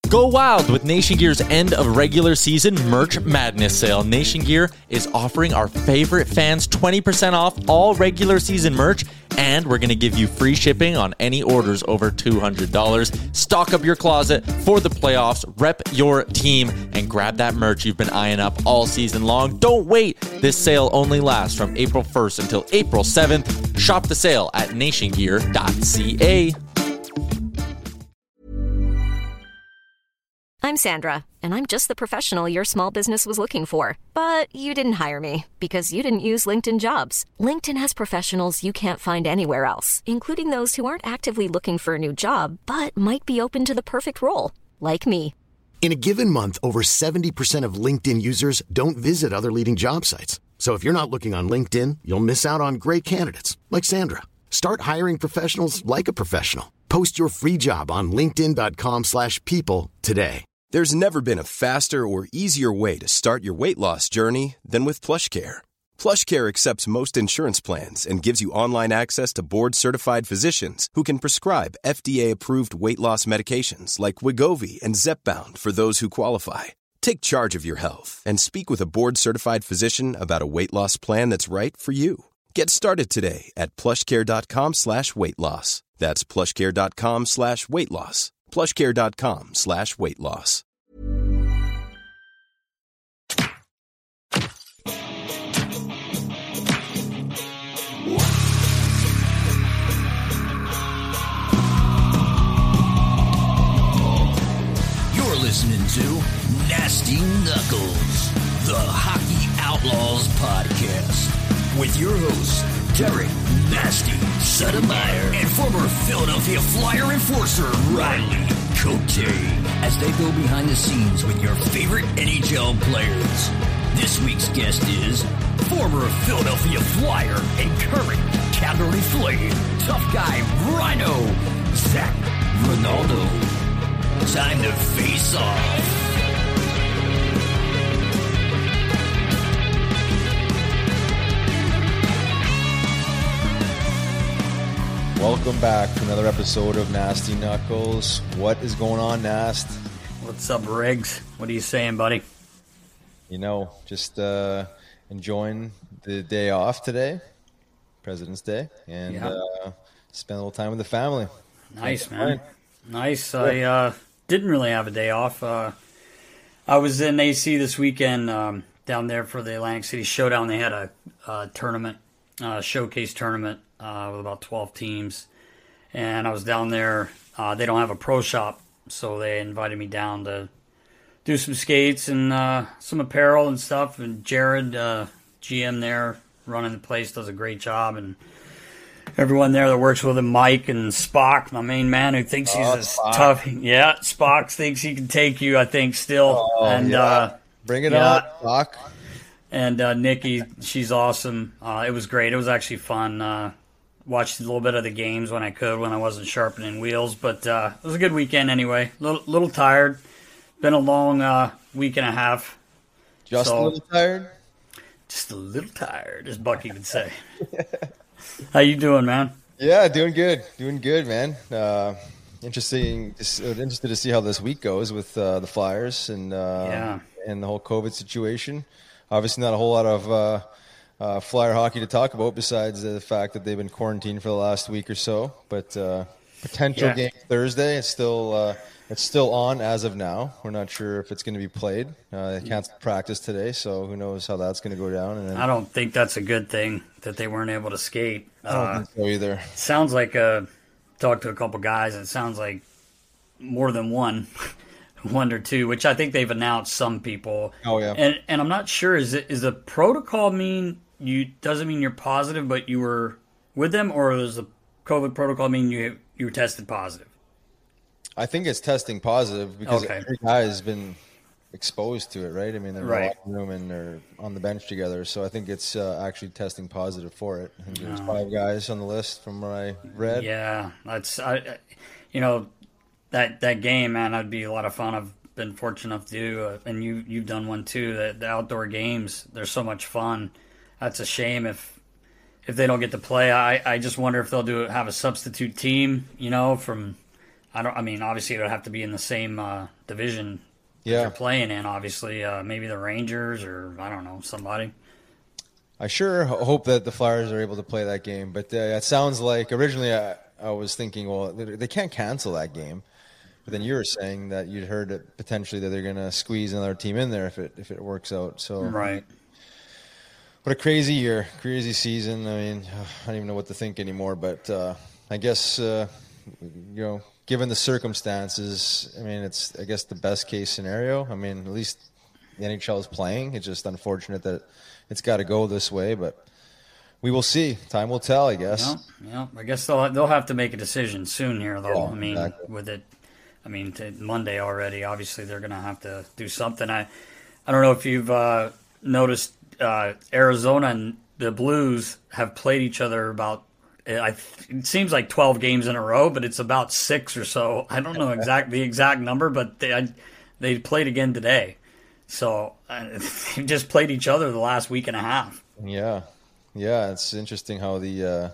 Go wild with Nation Gear's end of regular season merch madness sale. Nation Gear is offering our favorite fans 20% off all regular season merch, and we're going to give you free shipping on any orders over $200. Stock up your closet for the playoffs, rep your team, and grab that merch you've been eyeing up all season long. Don't wait. This sale only lasts from April 1st until April 7th. Shop the sale at nationgear.ca. I'm Sandra, and I'm just the professional your small business was looking for. But you didn't hire me because you didn't use LinkedIn Jobs. LinkedIn has professionals you can't find anywhere else, including those who aren't actively looking for a new job, but might be open to the perfect role, like me. In a given month, over 70% of LinkedIn users don't visit other leading job sites. So if you're not looking on LinkedIn, you'll miss out on great candidates like Sandra. Start hiring professionals like a professional. Post your free job on linkedin.com/people today. There's never been a faster or easier way to start your weight loss journey than with PlushCare. PlushCare accepts most insurance plans and gives you online access to board-certified physicians who can prescribe FDA-approved weight loss medications like Wegovy and Zepbound for those who qualify. Take charge of your health and speak with a board-certified physician about a weight loss plan that's right for you. Get started today at plushcare.com/weight loss. That's plushcare.com/weight loss. plushcare.com/weight loss. You're listening to Nasty Knuckles, the Hockey Outlaws podcast, with your hosts, Derek Nasty Sotomayor and former Philadelphia Flyer enforcer Riley Cote, as they go behind the scenes with your favorite NHL players. This week's guest is former Philadelphia Flyer and current Calgary Flame tough guy Rhino Zach Ronaldo. Time to face off. Welcome back to another episode of Nasty Knuckles. What is going on, Nast? What's up, Riggs? What are you saying, buddy? You know, just enjoying the day off today, President's Day, and spend a little time with the family. Nice, man. Nice. I didn't really have a day off. I was in AC this weekend down there for the Atlantic City Showdown. They had a tournament, showcase tournament with about 12 teams. And I was down there. They don't have a pro shop, so they invited me down to do some skates and some apparel and stuff. And Jared, GM there, running the place, does a great job. And everyone there that works with him, Mike and Spock, my main man, who thinks he's tough. Yeah, Spock thinks he can take you, I think, still. Bring it on, Spock. And Nikki, she's awesome. It was great. It was actually fun. Watched a little bit of the games when I could, when I wasn't sharpening wheels. But it was a good weekend anyway. Little tired. Been a long week and a half. Just a little tired? Just a little tired, as Bucky would say. How you doing, man? Yeah, doing good. Doing good, man. Interested to see how this week goes with the Flyers and the whole COVID situation. Obviously not a whole lot of Flyer hockey to talk about besides the fact that they've been quarantined for the last week or so. But potential game Thursday, it's still on as of now. We're not sure if it's going to be played. They canceled practice today, so who knows how that's going to go down. And then, I don't think that's a good thing that they weren't able to skate. I don't think so either. Sounds like talked to a couple guys. It sounds like more than one. One or two, which I think they've announced some people. Oh yeah. And I'm not sure, is the protocol mean doesn't mean you're positive but you were with them, or does the COVID protocol mean you were tested positive? I think it's testing positive because every guy has been exposed to it, right? I mean, they're in the locker room and they're on the bench together, so I think it's actually testing positive for it. I think there's 5 guys on the list from what I read. Yeah, that's that game, man, that'd be a lot of fun. I've been fortunate enough to do, and you've done one too. The outdoor games, they're so much fun. That's a shame if they don't get to play. I just wonder if they'll have a substitute team, from I mean, obviously it would have to be in the same division that Yeah. you're playing in. Obviously, maybe the Rangers or I don't know, somebody. I sure hope that the Flyers are able to play that game. But it sounds like originally I was thinking, well, they can't cancel that game. But then you were saying that you'd heard that potentially that they're going to squeeze another team in there if it works out. So Right. What a crazy year, crazy season. I mean, I don't even know what to think anymore. But I guess given the circumstances, I mean, it's I guess the best case scenario. I mean, at least the NHL is playing. It's just unfortunate that it's got to go this way, but we will see. Time will tell, I guess. Yeah. I guess they'll have to make a decision soon here, though. Yeah, I mean, exactly. with it, I mean, to Monday already. Obviously, they're going to have to do something. I don't know if you've noticed. Arizona and the Blues have played each other about. It seems like 12 games in a row, but it's about 6 or so. I don't know the exact number, but they played again today. So they just played each other the last week and a half. Yeah, it's interesting how the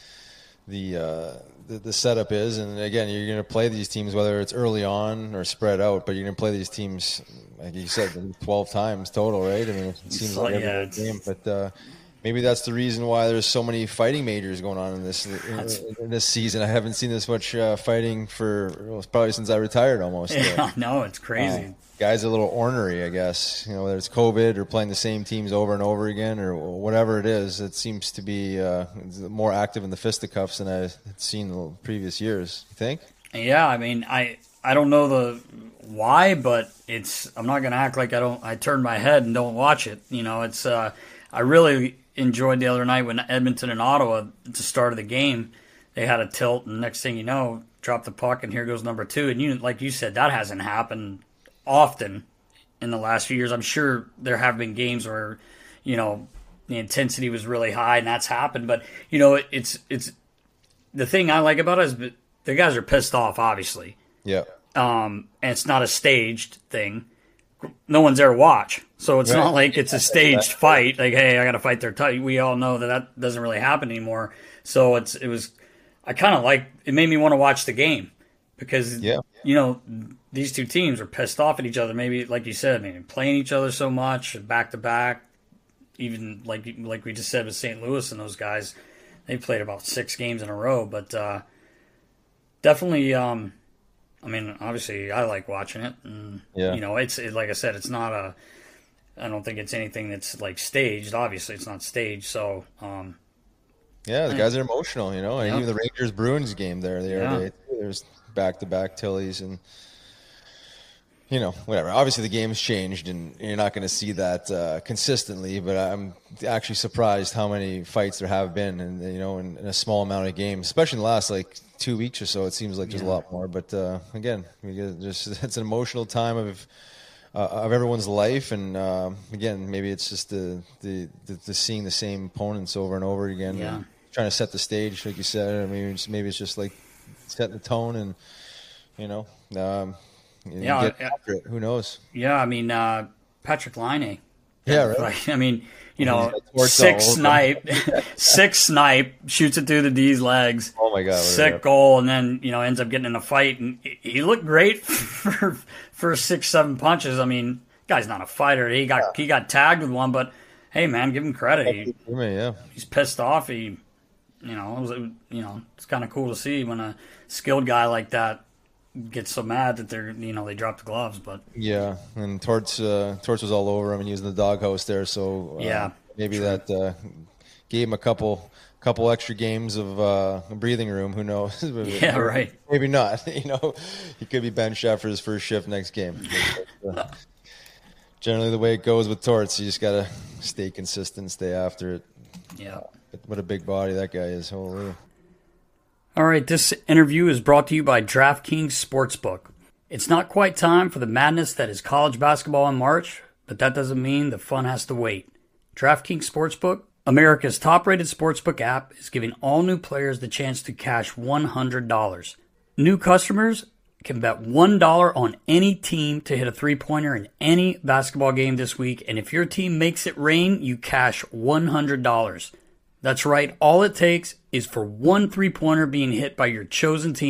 setup is, and again, you're going to play these teams whether it's early on or spread out, but you're going to play these teams like you said 12 times total, right? I mean, it seems like every game, but maybe that's the reason why there's so many fighting majors going on in this season. I haven't seen this much fighting for probably since I retired almost. Yeah, no, it's crazy. Guys are a little ornery, I guess. Whether it's COVID or playing the same teams over and over again or whatever it is, it seems to be more active in the fisticuffs than I've seen in the previous years. You think? Yeah, I mean, I don't know the why, but I'm not going to act like I turn my head and don't watch it. It's I really enjoyed the other night when Edmonton and Ottawa at the start of the game, they had a tilt, and next thing you know, drop the puck, and here goes number 2. And like you said, that hasn't happened often in the last few years. I'm sure there have been games where, the intensity was really high and that's happened. But, it's the thing I like about it is the guys are pissed off, obviously. Yeah. And it's not a staged thing. No one's there to watch. So it's not like it's a staged fight. Like, hey, I got to fight their tight. We all know that doesn't really happen anymore. So I kind of it made me want to watch the game because, these two teams are pissed off at each other. Maybe, like you said, maybe playing each other so much, back to back. Even like we just said with St. Louis and those guys, they played about 6 games in a row. But definitely, I mean, obviously, I like watching it. And, it's like I said, it's not I don't think it's anything that's like staged. Obviously, it's not staged. So, the guys are emotional, and even the Rangers Bruins game there the other day, there's back to back Tillies and. Whatever. Obviously, the game's changed, and you're not going to see that consistently. But I'm actually surprised how many fights there have been, and in a small amount of games, especially in the last 2 weeks or so. It seems like there's a lot more. But again, it's an emotional time of everyone's life, and again, maybe it's just the seeing the same opponents over and over again, and trying to set the stage, like you said. I mean, maybe it's just like setting the tone, and get after it. Who knows? Yeah, I mean, Patrick Laine. Yeah, right. I mean, six snipe, shoots it through the D's legs. Oh my God! Sick goal, and then ends up getting in a fight, and he looked great for 6-7 punches. I mean, guy's not a fighter. He got tagged with one, but hey, man, give him credit. He's pissed off. It's kind of cool to see when a skilled guy like that gets so mad that they drop the gloves. But and Torts was all over him, and he was in the doghouse there. So maybe that gave him a couple extra games of breathing room. Who knows? Right. Maybe not. He could be benched after his first shift next game. Generally, the way it goes with Torts, you just gotta stay consistent, stay after it. Yeah. What a big body that guy is. Holy. All right, this interview is brought to you by DraftKings Sportsbook. It's not quite time for the madness that is college basketball in March, but that doesn't mean the fun has to wait. DraftKings Sportsbook, America's top-rated sportsbook app, is giving all new players the chance to cash $100. New customers can bet $1 on any team to hit a three-pointer in any basketball game this week, and if your team makes it rain, you cash $100. That's right, all it takes is for one three-pointer being hit by your chosen team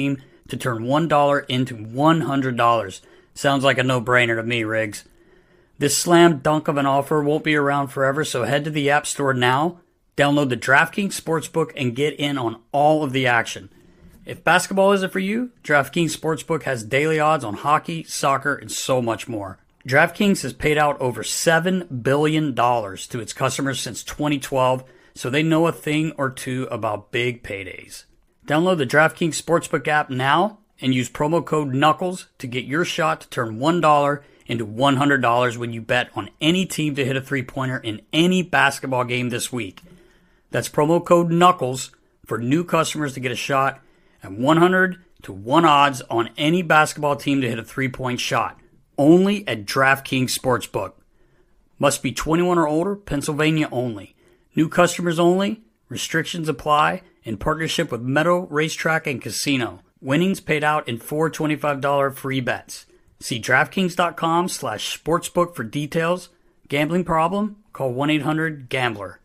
to turn $1 into $100. Sounds like a no-brainer to me, Riggs. This slam dunk of an offer won't be around forever, so head to the App Store now, download the DraftKings Sportsbook, and get in on all of the action. If basketball isn't for you, DraftKings Sportsbook has daily odds on hockey, soccer, and so much more. DraftKings has paid out over $7 billion to its customers since 2012, so they know a thing or two about big paydays. Download the DraftKings Sportsbook app now and use promo code KNUCKLES to get your shot to turn $1 into $100 when you bet on any team to hit a three-pointer in any basketball game this week. That's promo code KNUCKLES for new customers to get a shot at 100 to 1 odds on any basketball team to hit a three-point shot. Only at DraftKings Sportsbook. Must be 21 or older, Pennsylvania only. New customers only. Restrictions apply. In partnership with Meadow Racetrack and Casino. Winnings paid out in 4 $25 free bets. See DraftKings.com/sportsbook for details. Gambling problem? Call 1-800-GAMBLER.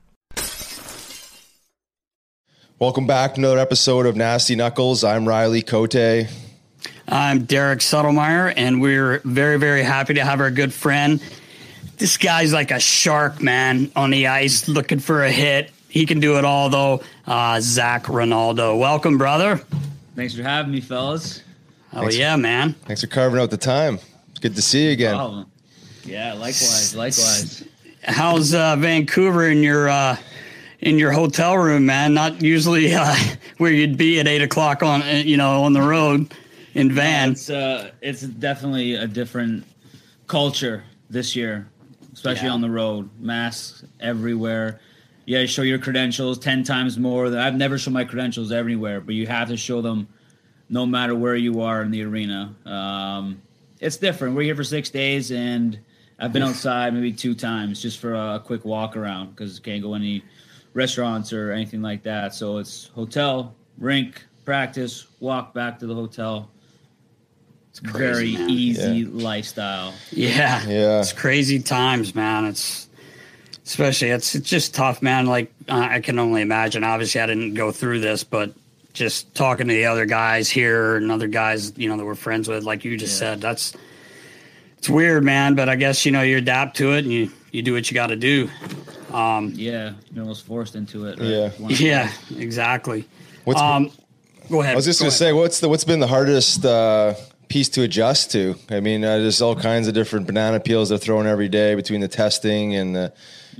Welcome back to another episode of Nasty Knuckles. I'm Riley Cote. I'm Derek Suttlemeyer, and we're very, very happy to have our good friend. This guy's like a shark, man, on the ice looking for a hit. He can do it all, though. Zach Rinaldo. Welcome, brother. Thanks for having me, fellas. Oh, yeah, man. Thanks for carving out the time. It's good to see you again. Oh, yeah, likewise. How's Vancouver in your hotel room, man? Not usually where you'd be at 8 o'clock on the road in van. It's definitely a different culture this year, especially on the road. Masks everywhere. You show your credentials 10 times more. I've never shown my credentials everywhere, but you have to show them no matter where you are in the arena. It's different. We're here for 6 days, and I've been outside maybe 2 times just for a quick walk around because can't go any restaurants or anything like that. So it's hotel, rink, practice, walk back to the hotel. It's crazy, very easy lifestyle. Yeah. It's crazy times, man. It's just tough, man. Like I can only imagine. Obviously, I didn't go through this, but just talking to the other guys here and other guys, that we're friends with, like you just said, it's weird, man. But I guess you adapt to it and you do what you got to do. You're almost forced into it. Right? Yeah, exactly. Go ahead. I was just going to say, what's been the hardest piece to adjust to? I mean, there's all kinds of different banana peels they're throwing every day between the testing and the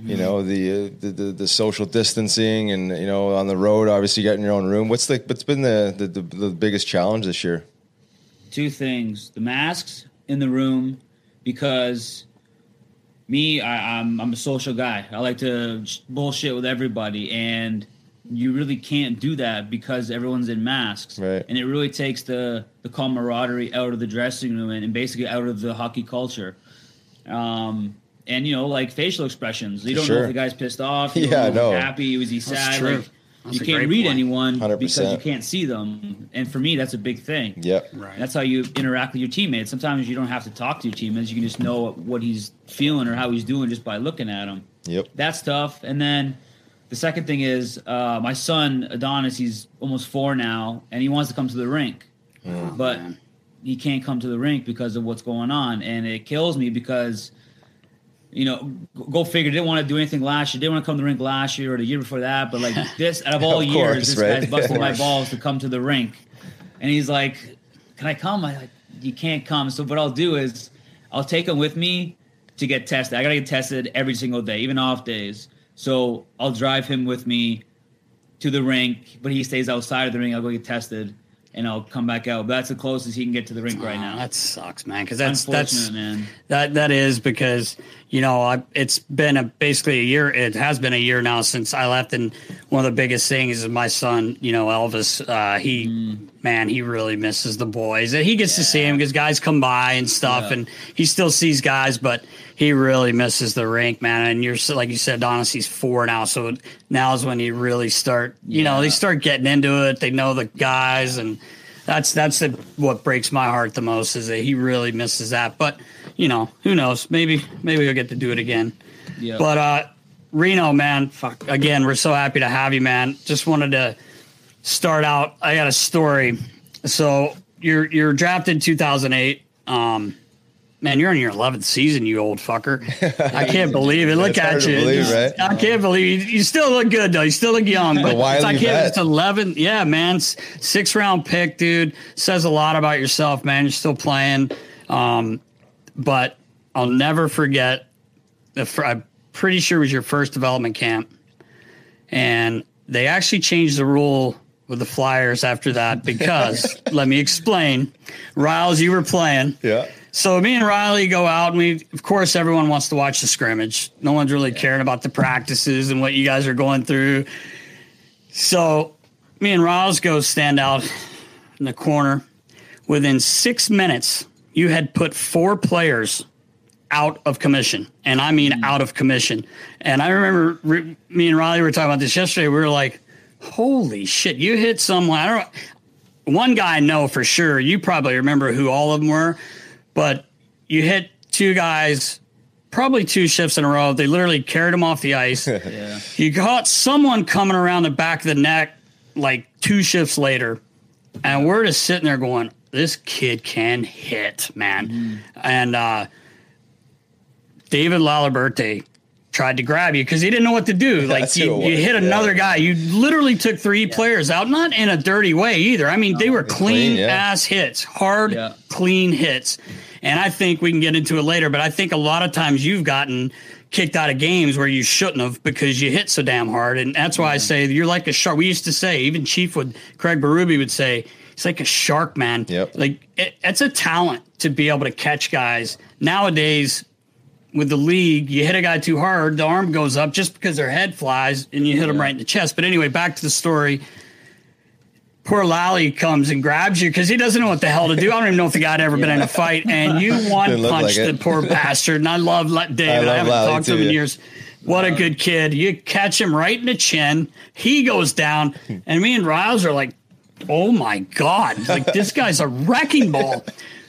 social distancing and on the road, obviously getting your own room. What's been the biggest challenge this year? 2 things: the masks in the room, because I'm a social guy. I like to bullshit with everybody, and you really can't do that because everyone's in masks. Right. And it really takes the camaraderie out of the dressing room and basically out of the hockey culture. And, like facial expressions. You don't know if the guy's pissed off. You don't know if he's happy. Was he sad? That's true. You can't read anyone 100%. because you can't see them. And for me, that's a big thing. Yep. Right. That's how you interact with your teammates. Sometimes you don't have to talk to your teammates. You can just know what he's feeling or how he's doing just by looking at him. Yep. That's tough. And then the second thing is my son, Adonis, he's almost 4 now, and he wants to come to the rink. But he can't come to the rink because of what's going on. And it kills me because – go figure. Didn't want to do anything last year. Didn't want to come to the rink last year or the year before that. But like this, out of all years, this guy's busting my balls to come to the rink. And he's like, "Can I come?" I'm like, "You can't come." So what I'll do is I'll take him with me to get tested. I gotta get tested every single day, even off days. So I'll drive him with me to the rink, but he stays outside of the rink. I'll go get tested, and I'll come back out. But that's the closest he can get to the rink right now. That sucks, man. Because that's man. That is because it's been basically a year. It has been a year now since I left, and one of the biggest things is my son. Elvis. He really misses the boys. He gets to see him because guys come by and stuff, and he still sees guys, but he really misses the rink, man. And you're like you said, Adonis, he's 4 now, so now is when you really start. They start getting into it. They know the guys, and that's what breaks my heart the most is that he really misses that. But who knows? Maybe he'll get to do it again. Yeah. But Reno, man, again, we're so happy to have you, man. Just wanted to start out. I got a story. So you're drafted in 2008. Man, you're in your 11th season, you old fucker. I can't believe it. Look at you. Believe, right? I can't believe you still look good, though. You still look young. But I can't. It's 11. Yeah, man. 6th round pick, dude. Says a lot about yourself, man. You're still playing. But I'll never forget. I'm pretty sure it was your first development camp. And they actually changed the rule with the Flyers after that because, let me explain. Riles, you were playing. Yeah. So me and Riley go out, and of course, everyone wants to watch the scrimmage. No one's really caring about the practices and what you guys are going through. So me and Riles go stand out in the corner. Within 6 minutes, you had put 4 players out of commission, and I mean out of commission. And I remember me and Riley were talking about this yesterday. We were like, holy shit, you hit someone. I don't know. One guy I know for sure. You probably remember who all of them were. But you hit 2 guys, probably 2 shifts in a row. They literally carried them off the ice. Yeah. You caught someone coming around the back of the neck like 2 shifts later. And we're just sitting there going, this kid can hit, man. Mm-hmm. And David Laliberte tried to grab you because he didn't know what to do. Like you hit another guy. You literally took 3 players out, not in a dirty way either. I mean, they were clean ass hits, hard, clean hits. And I think we can get into it later, but I think a lot of times you've gotten kicked out of games where you shouldn't have because you hit so damn hard. And that's why I say you're like a shark. We used to say, even Craig Berube would say, he's like a shark, man. Yep. Like it's a talent to be able to catch guys. Nowadays, with the league, you hit a guy too hard, the arm goes up just because their head flies and you hit him right in the chest. But anyway, back to the story. Poor Lally comes and grabs you because he doesn't know what the hell to do. I don't even know if the guy had ever been in a fight. And you one-punched the poor bastard. And I love David. I haven't talked to him in years. What a good kid. You catch him right in the chin. He goes down. And me and Riles are like, oh, my God. Like, this guy's a wrecking ball.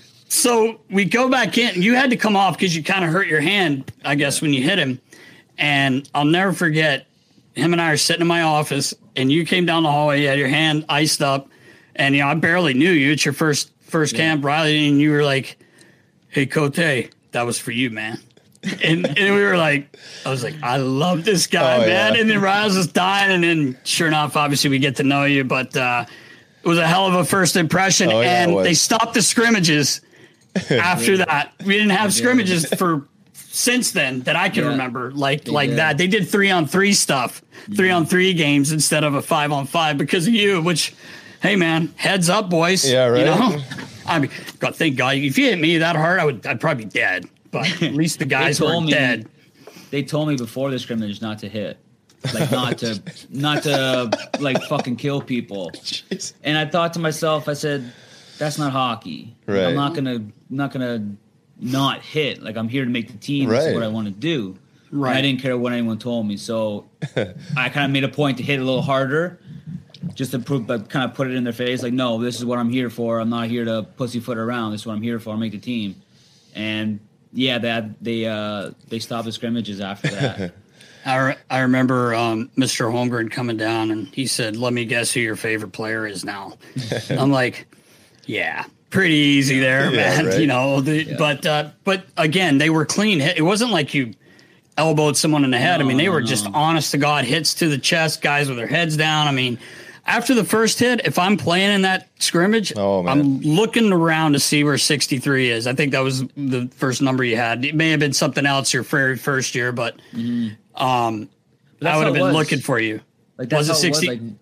So we go back in. You had to come off because you kind of hurt your hand, I guess, when you hit him. And I'll never forget, him and I are sitting in my office, and you came down the hallway. You had your hand iced up, and I barely knew you. It's your first camp, Riley, and you were like, "Hey, Cote, that was for you, man." And we were like, I was like, I love this guy, man. Yeah. And then Riles was dying, and then sure enough, obviously we get to know you, but it was a hell of a first impression. And they stopped the scrimmages after that. We didn't have scrimmages for since then that I can remember like that. They did 3-on-3 stuff, 3-on-3 games instead of a 5-on-5 because of you, which, hey man, heads up, boys. Yeah, right. You know? I mean, God, thank God. If you hit me that hard, I'd probably be dead. But at least the guys weren't dead. They told me before the scrimmage not to hit. Like not to like fucking kill people. Jeez. And I thought to myself, I said, that's not hockey. Right. I'm not gonna not hit. Like, I'm here to make the team. Right. That's what I want to do. Right. And I didn't care what anyone told me. So I kind of made a point to hit a little harder just to prove, but kind of put it in their face. Like, no, this is what I'm here for. I'm not here to pussyfoot around. This is what I'm here for. I'll make the team. And yeah, they stopped the scrimmages after that. I remember Mr. Holmgren coming down and he said, let me guess who your favorite player is now. I'm like, yeah. Pretty easy there, man. Right. You know, but again, they were clean. It wasn't like you elbowed someone in the head. I mean, they were just honest to God hits to the chest, guys with their heads down. I mean, after the first hit, if I'm playing in that scrimmage, I'm looking around to see where 63 is. I think that was the first number you had. It may have been something else your very first year, but I would have been looking for you. Like, was it 60?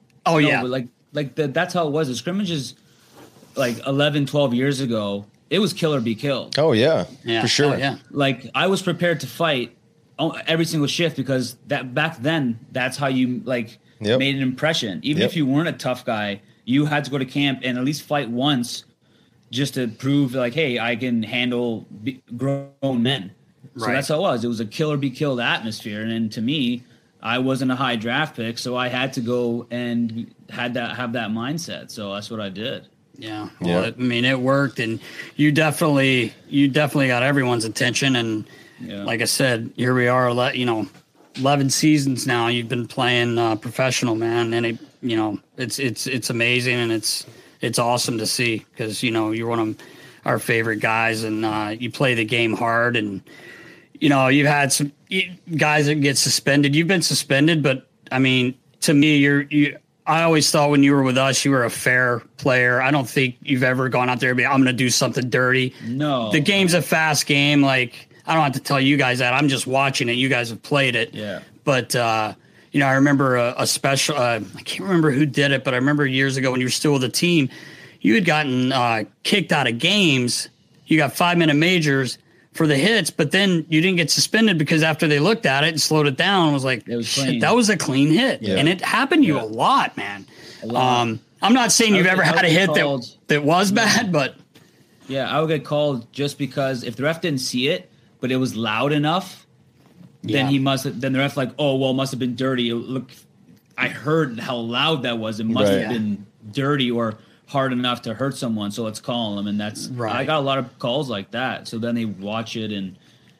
That's how it was. The scrimmages, like 11, 12 years ago, it was kill or be killed. Oh, yeah, for sure. Oh, yeah. Like, I was prepared to fight every single shift because that back then, that's how you, like, made an impression. Even if you weren't a tough guy, you had to go to camp and at least fight once just to prove, like, hey, I can handle grown men. So that's how it was. It was a kill or be killed atmosphere. And then to me, I wasn't a high draft pick, so I had to go and have that mindset. So that's what I did. Yeah. Well, I mean, it worked, and you definitely got everyone's attention. And like I said, here we are, 11 seasons now. You've been playing professional, man. And it's amazing. And it's it's awesome to see because, you know, you're one of our favorite guys and you play the game hard. And, you know, you've had some guys that get suspended. You've been suspended, but, I mean, to me, I always thought when you were with us, you were a fair player. I don't think you've ever gone out there and be, I'm going to do something dirty. No. The game's a fast game. Like, I don't have to tell you guys that. I'm just watching it. You guys have played it. Yeah. But, you know, I remember a special, I can't remember who did it, but I remember years ago when you were still with the team, you had gotten kicked out of games. You got 5-minute majors for the hits, but then you didn't get suspended because after they looked at it and slowed it down, it was like, shit, that was a clean hit. Yeah. And it happened to you a lot, man. A lot. I'm not saying you've ever had a hit that was bad, but. Yeah, I would get called just because if the ref didn't see it, but it was loud enough, then then the ref like, oh, well, it must have been dirty. Look, I heard how loud that was. It must have been dirty or hard enough to hurt someone, so let's call them. And that's I got a lot of calls like that. So then they watch it and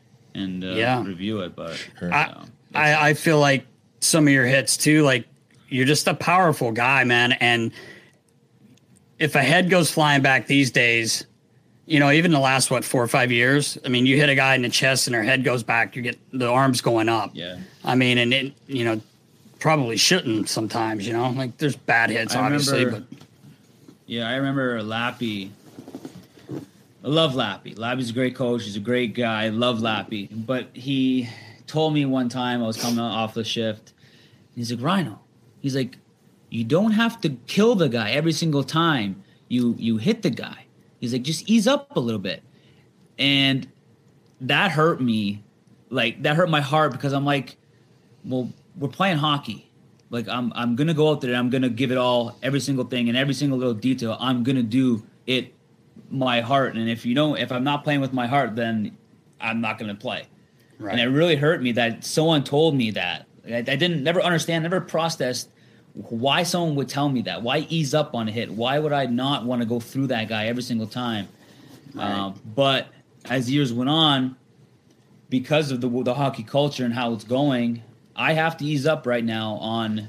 review it. But I feel like some of your hits too, like you're just a powerful guy, man. And if a head goes flying back these days, you know, even the last 4 or 5 years, I mean, you hit a guy in the chest and their head goes back, you get the arms going up. Yeah. I mean, and it, you know, probably shouldn't sometimes, you know, like there's bad hits, obviously, but. Yeah, I remember Lappy. I love Lappy. Lappy's a great coach. He's a great guy. I love Lappy. But he told me one time I was coming off the shift. He's like, Rhino, he's like, you don't have to kill the guy every single time you hit the guy. He's like, just ease up a little bit. And that hurt me. Like, that hurt my heart because I'm like, well, we're playing hockey. Like, I'm going to go out there and I'm going to give it all, every single thing and every single little detail. I'm going to do it my heart. And if I'm not playing with my heart, then I'm not going to play. Right. And it really hurt me that someone told me that. I never understand, never processed why someone would tell me that. Why ease up on a hit? Why would I not want to go through that guy every single time? Right. But as years went on, because of the hockey culture and how it's going, I have to ease up right now on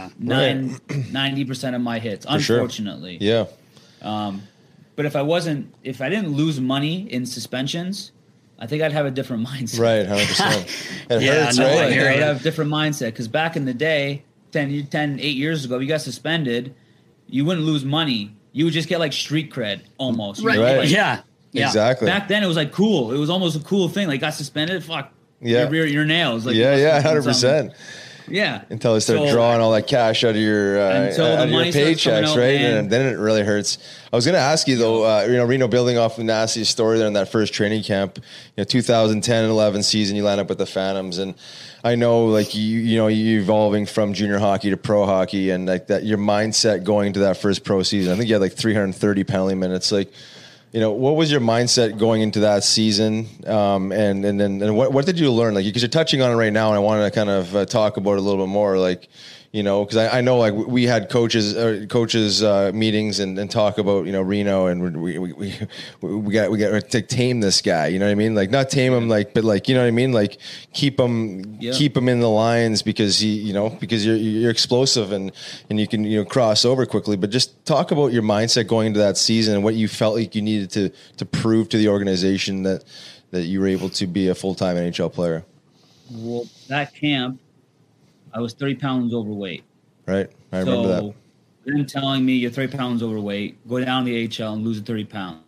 90% of my hits, unfortunately. Sure. Yeah. But if I didn't lose money in suspensions, I think I'd have a different mindset. Right, 100%. It hurts, right? I'd have a different mindset because back in the day, 8 years ago, if you got suspended, you wouldn't lose money. You would just get like street cred almost. Right. Like, yeah. Exactly. Back then, it was like cool. It was almost a cool thing. Like, got suspended, fuck. Yeah. Your nails. Like, 100%. Yeah. Until they start drawing all that cash out of your paychecks, right? And then it really hurts. I was going to ask you though, Reno, building off of Nasty's story there in that first training camp, 2010-11 season, you line up with the Phantoms, and I know like you evolving from junior hockey to pro hockey, and like that your mindset going into that first pro season. I think you had like 330 penalty minutes, like. What was your mindset going into that season? And what did you learn? Like, because you're touching on it right now, and I wanted to kind of talk about it a little bit more. Like, because I know like we had coaches meetings and talk about Reno, and we got to tame this guy. You know what I mean? Like, not tame him, like, but like, you know what I mean? Like, keep him in the lines because because you're explosive and you can cross over quickly. But just talk about your mindset going into that season and what you felt like you needed to prove to the organization that you were able to be a full-time NHL player. Well, that camp, I was 30 pounds overweight. Right. I remember that. Them telling me you're 30 pounds overweight, go down to the AHL and lose 30 pounds.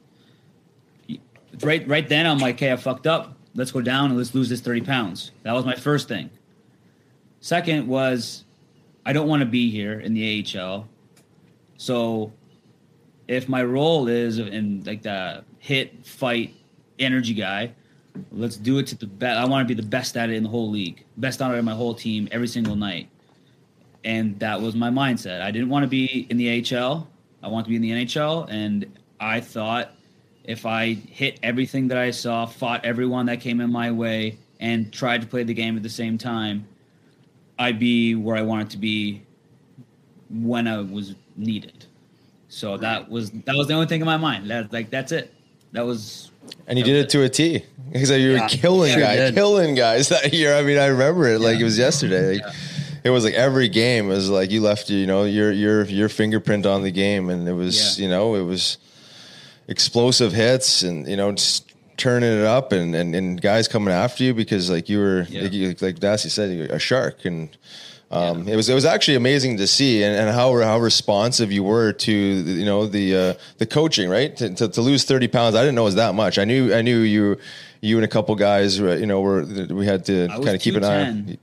Right then, I'm like, okay, I fucked up. Let's go down and let's lose this 30 pounds. That was my first thing. Second was, I don't want to be here in the AHL. So if my role is in like the hit, fight, energy guy, let's do it to the best. I want to be the best at it in the whole league, best out of my whole team every single night. And that was my mindset. I didn't want to be in the AHL. I want to be in the NHL. And I thought if I hit everything that I saw, fought everyone that came in my way, and tried to play the game at the same time, I'd be where I wanted to be when I was needed. So that was the only thing in my mind. That's it. That was. And you did it to a T. Because you were killing guys that year. I mean, I remember it like it was yesterday. Like, it was like every game was like you left, your fingerprint on the game, and it was, it was explosive hits and, just turning it up and guys coming after you because like you were, like Nasty said, you're a shark. And it was actually amazing to see and how responsive you were to, the coaching, right? To lose 30 pounds. I didn't know it was that much. I knew you and a couple guys, we had to kind of keep an eye on.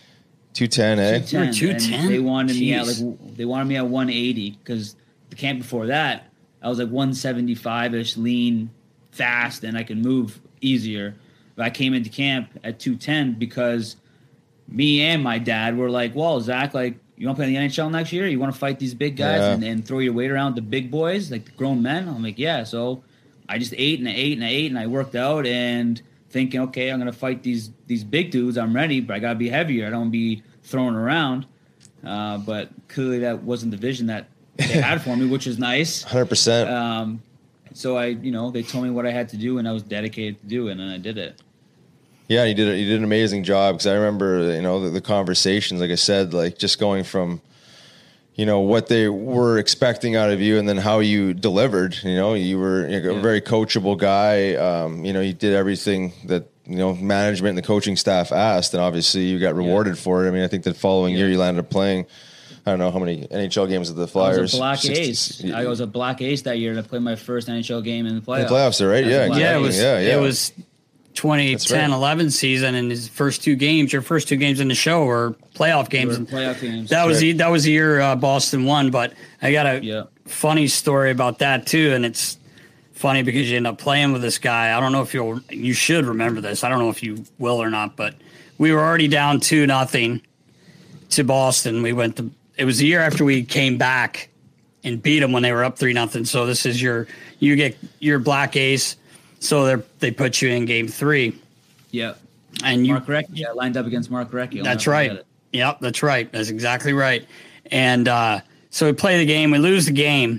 210, eh? 210. They wanted me at they wanted me at 180 because the camp before that I was like 175ish, lean, fast, and I could move easier. But I came into camp at 210 because me and my dad were like, "Well, Zach, like, you want to play in the NHL next year? You want to fight these big guys and throw your weight around the big boys, like the grown men?" I'm like, "Yeah." So I just ate and I worked out and thinking, okay, I'm gonna fight these big dudes. I'm ready, but I gotta be heavier. I don't want to be thrown around. But clearly that wasn't the vision that they had for me, which is nice. 100%. So they told me what I had to do, and I was dedicated to do it, and I did it. Yeah, you did an amazing job because I remember, the conversations, like I said, like just going from, what they were expecting out of you and then how you delivered. You were a very coachable guy. You did everything that, management and the coaching staff asked, and obviously you got rewarded for it. I mean, I think the following year you landed up playing, I don't know how many NHL games with the Flyers. I was a black ace. I was a black ace that year, and I played my first NHL game in the playoffs. In the playoffs, right? Yeah, exactly. It was 2010-11 season, and his first two games, your first two games in the show were playoff games. Playoff games. That was the year Boston won. But I got a funny story about that too, and it's funny because you end up playing with this guy. I don't know if you should remember this. I don't know if you will or not, but we were already down 2-0 to Boston. It was the year after we came back and beat them when they were up 3-0. So this is you get your black ace. So they put you in game 3. Yeah. And Mark Recchi. I lined up against Mark Recchi. That's right. Yep, that's right. That's exactly right. And so we play the game. We lose the game.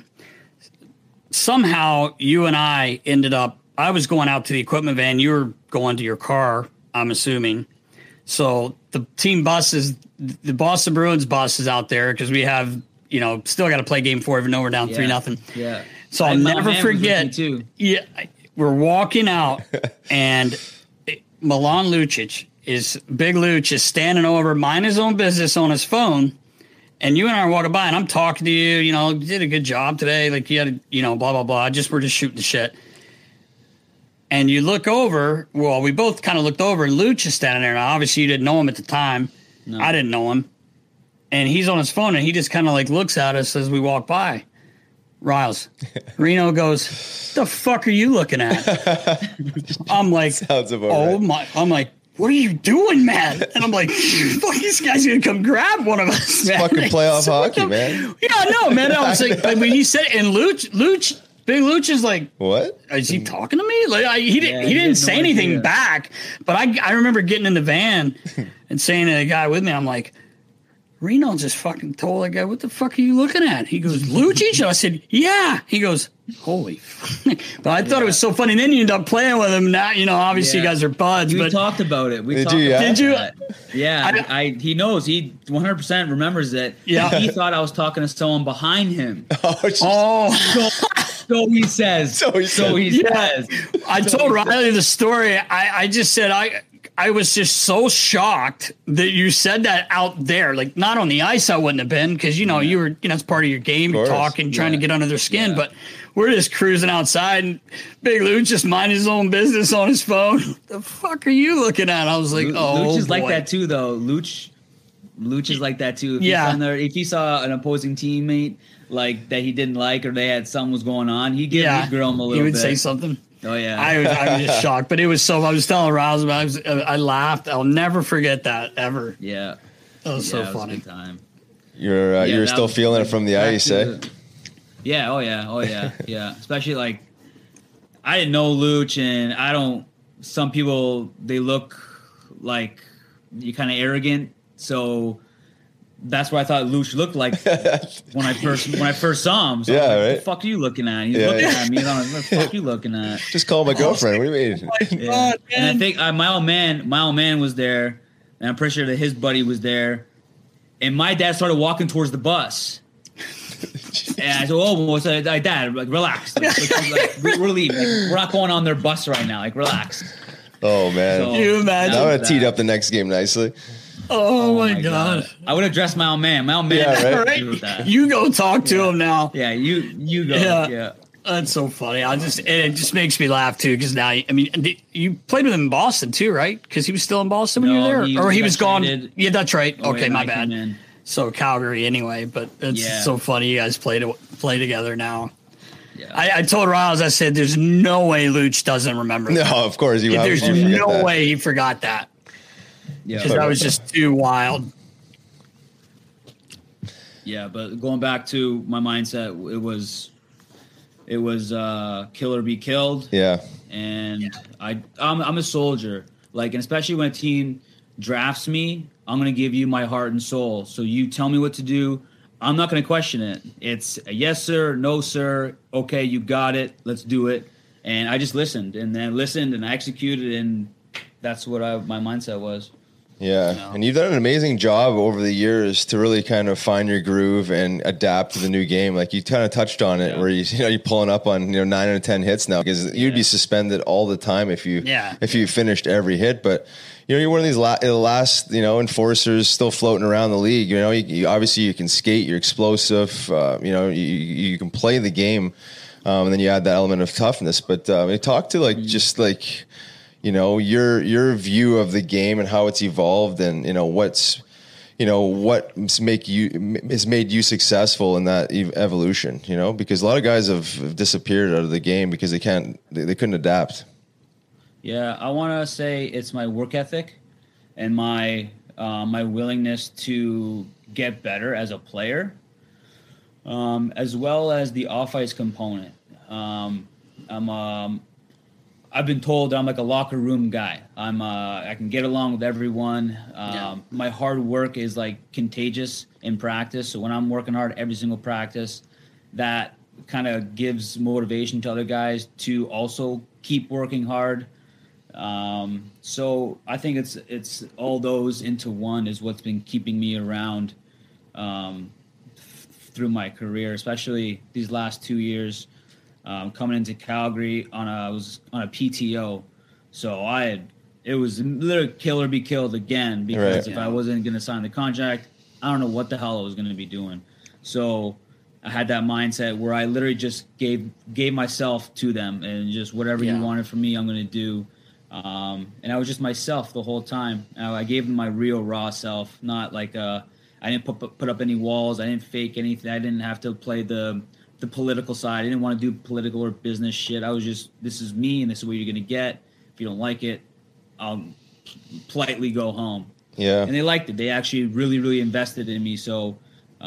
Somehow you and I ended up, I was going out to the equipment van. You were going to your car, I'm assuming. So the team bus the Boston Bruins bus is out there because we have, still got to play game 4 even though we're down 3-0. Yeah. So I'll never forget. Too. Yeah. We're walking out, and Milan Lucic Big Luch is standing over, mind his own business on his phone, and you and I are walking by, and I'm talking to you. You did a good job today. Like you had, blah blah blah. We're just shooting the shit. And you look over. Well, we both kind of looked over, and Luch is standing there. Now, obviously, you didn't know him at the time. No. I didn't know him, and he's on his phone, and he just kind of like looks at us as we walk by. Riles. Reno goes, "The fuck are you looking at?" I'm like, "Oh my!" I'm like, "What are you doing, man?" And I'm like, "Fuck, this guy's gonna come grab one of us." Man. Fucking playoff hockey, man. Yeah, no, man. I was like, but when he said, and Luch, Big Luch is like, "What? Is he talking to me?" Like he didn't say anything back, but I remember getting in the van and saying to the guy with me, I'm like, Reno just fucking told that guy, "What the fuck are you looking at?" He goes, "Lucic?" I said, "Yeah." He goes, "Holy fuck." But I thought it was so funny. And then you end up playing with him. Now, obviously you guys are buds. We talked about it. Did you? Yeah. He knows. He 100% remembers it. Yeah. He thought I was talking to someone behind him. So he says. I told Riley the story. I just said, I was just so shocked that you said that out there. Like, not on the ice, I wouldn't have been, because, you were, it's part of your game, talking, trying to get under their skin. Yeah. But we're just cruising outside, and Big Luch just minding his own business on his phone. The fuck are you looking at? I was like, Luch is like that too, though. Luch is like that too. If he saw an opposing teammate like that he didn't like, or they had something was going on, he'd grill him a little bit. He would say something. Oh yeah, I was just shocked, but it was so. I was telling Rouse about it. I laughed. I'll never forget that ever. Yeah, that was so funny. Was a good time. You're still feeling it from the ice, eh? Yeah. Oh yeah. Yeah. Especially like, I didn't know Luch, and some people, they look like you're kind of arrogant, so that's what I thought Luch looked like when I first saw him. So yeah, like, right. What the fuck are you looking at? He's looking at me. What the fuck are you looking at? Just call my girlfriend. What do you mean? Yeah. And I think my old man was there, and I'm pretty sure that his buddy was there. And my dad started walking towards the bus. And I said, what's that? Dad, like, relax. We're leaving. Like, we're not going on their bus right now. Like, relax. Oh, man. Can you imagine? That would have teed up the next game nicely. Oh my God. I would have dressed my own man. My own man. Yeah, right? With that. You go talk to him now. Yeah, you go. Yeah. That's so funny. And it just makes me laugh too, because now, I mean, you played with him in Boston too, right? Because he was still in Boston when you were there, or he was gone. Yeah, that's right. Okay, my bad. So Calgary anyway, but it's so funny you guys play together now. Yeah. I told Riles, I said, "There's no way Luch doesn't remember that." No, of course there's no way he forgot that. Yeah, because that was just too wild. Yeah, but going back to my mindset, it was kill or be killed. Yeah. And I'm a soldier. Like, and especially when a team drafts me, I'm going to give you my heart and soul. So you tell me what to do. I'm not going to question it. It's a yes, sir, no, sir. Okay, you got it. Let's do it. And I just listened and I executed. And that's what my mindset was. Yeah, and you've done an amazing job over the years to really kind of find your groove and adapt to the new game. Like you kind of touched on it, where you're pulling up on 9 out of 10 hits now, because you'd be suspended all the time if you finished every hit. But you're one of these last enforcers still floating around the league. You obviously you can skate, you're explosive. You can play the game, and then you add that element of toughness. But talk to your view of the game and how it's evolved, and what has made you successful in that evolution, because a lot of guys have disappeared out of the game because they couldn't adapt. Yeah. I want to say it's my work ethic and my willingness to get better as a player, as well as the off ice component. I've been told that I'm like a locker room guy. I can get along with everyone. My hard work is like contagious in practice. So when I'm working hard every single practice, that kind of gives motivation to other guys to also keep working hard. So I think it's all those into one is what's been keeping me around through my career, especially these last 2 years. Coming into Calgary I was on a PTO, so it was literally kill or be killed again, because if I wasn't going to sign the contract, I don't know what the hell I was going to be doing. So I had that mindset where I literally just gave myself to them, and just whatever you wanted from me, I'm going to do. And I was just myself the whole time. I gave them my real raw self, not like I didn't put up any walls. I didn't fake anything. I didn't have to play the political side. I didn't want to do political or business shit. I was just, this is me and this is what you're going to get. If you don't like it, I'll politely go home. Yeah. And they liked it. They actually really, really invested in me. So,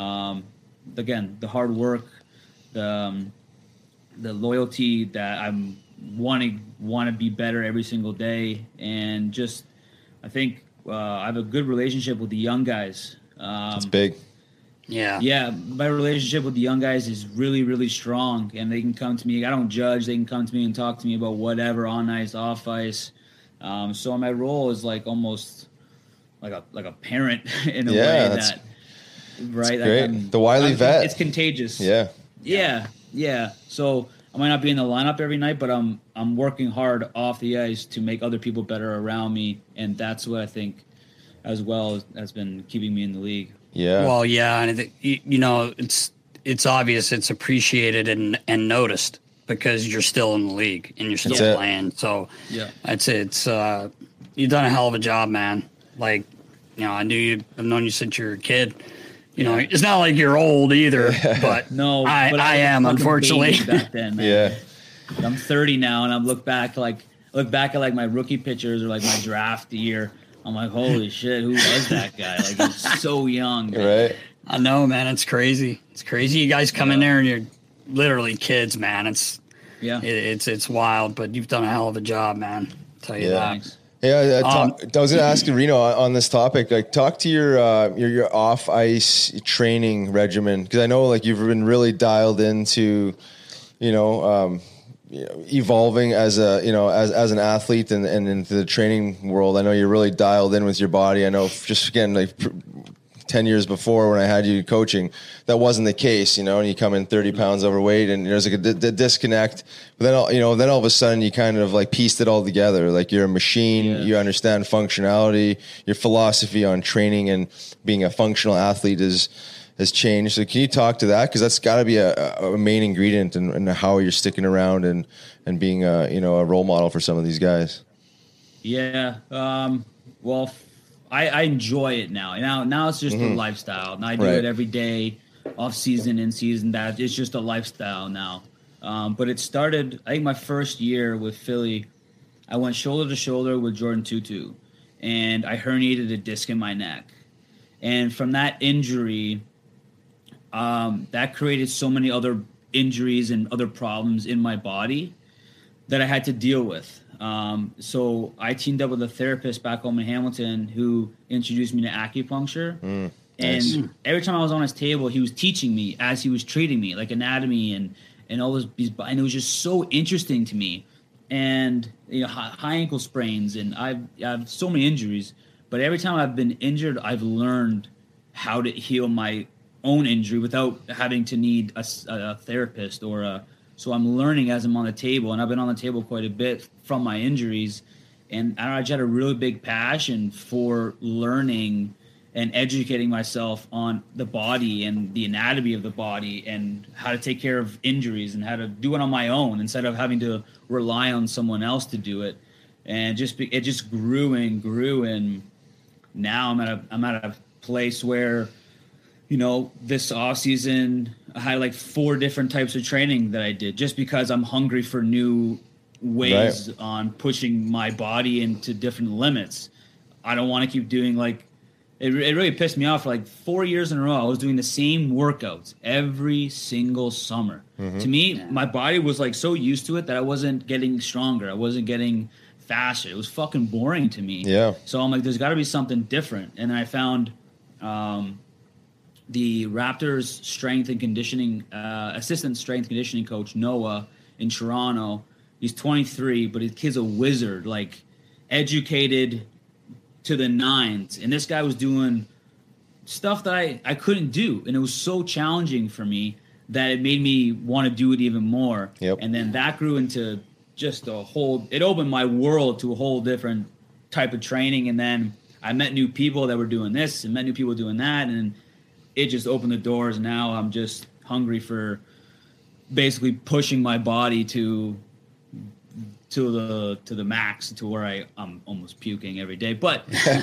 again, the hard work, the loyalty that I'm want to be better every single day. And just, I think I have a good relationship with the young guys. That's big. Yeah, my relationship with the young guys is really, really strong, and they can come to me. I don't judge. They can come to me and talk to me about whatever, on ice, off ice. So my role is like almost like a parent in a way that, right? Great. Like The wily vet. It's contagious. Yeah. So I might not be in the lineup every night, but I'm working hard off the ice to make other people better around me, and that's what I think as well has been keeping me in the league. Yeah. Well, yeah, and I think, it's obvious, it's appreciated and noticed, because you're still in the league and you're still playing. So I'd say it's you've done a hell of a job, man. Like, I've known you since you were a kid. It's not like you're old either, but no, I am, unfortunately. Back then, man. Yeah. I'm 30 now, and I look back at like my rookie pictures or like my draft year. I'm like, holy shit, who was that guy? Like, he's so young. Right. I know, man. It's crazy. It's crazy. You guys come in there and you're literally kids, man. It's wild, but you've done a hell of a job, man. I'll tell you that. Thanks. Yeah, I was going to ask you, Reno, on this topic. Like, talk to your off ice training regimen, because I know like you've been really dialed into, evolving as as an athlete and into the training world. I know you're really dialed in with your body. I know, just again, like 10 years before when I had you coaching, that wasn't the case, you know, and you come in 30 pounds overweight and there's like a disconnect. But then, all of a sudden you kind of like pieced it all together. Like you're a machine, you understand functionality, your philosophy on training and being a functional athlete has changed. So can you talk to that? Because that's got to be a main ingredient in how you're sticking around and being a role model for some of these guys. Yeah. Well, I enjoy it now. Now it's just a lifestyle. And I do it every day, off season, in season. That it's just a lifestyle now. But it started, I think my first year with Philly, I went shoulder to shoulder with Jordan Tutu, and I herniated a disc in my neck. And from that injury, that created so many other injuries and other problems in my body that I had to deal with. So I teamed up with a therapist back home in Hamilton who introduced me to acupuncture. And every time I was on his table, he was teaching me as he was treating me, like anatomy and all these, and it was just so interesting to me. And high ankle sprains, and I have so many injuries. But every time I've been injured, I've learned how to heal my own injury without having to need a therapist so I'm learning as I'm on the table, and I've been on the table quite a bit from my injuries. And I just had a really big passion for learning and educating myself on the body and the anatomy of the body and how to take care of injuries and how to do it on my own instead of having to rely on someone else to do it. And it just grew and grew. And now I'm at a place where, this off season, I had like 4 different types of training that I did just because I'm hungry for new ways on pushing my body into different limits. I don't want to keep doing it really pissed me off. For like 4 years in a row, I was doing the same workouts every single summer. To me, my body was like so used to it that I wasn't getting stronger. I wasn't getting faster. It was fucking boring to me. Yeah. So I'm like, there's got to be something different. And then I found the Raptors strength and conditioning, assistant strength conditioning coach, Noah, in Toronto. He's 23, but his kid's a wizard, like educated to the nines. And this guy was doing stuff that I couldn't do. And it was so challenging for me that it made me want to do it even more. Yep. And then that grew into just it opened my world to a whole different type of training. And then I met new people that were doing this and met new people doing that. And it just opened the doors. Now I'm just hungry for basically pushing my body to the max, to where I'm almost puking every day. But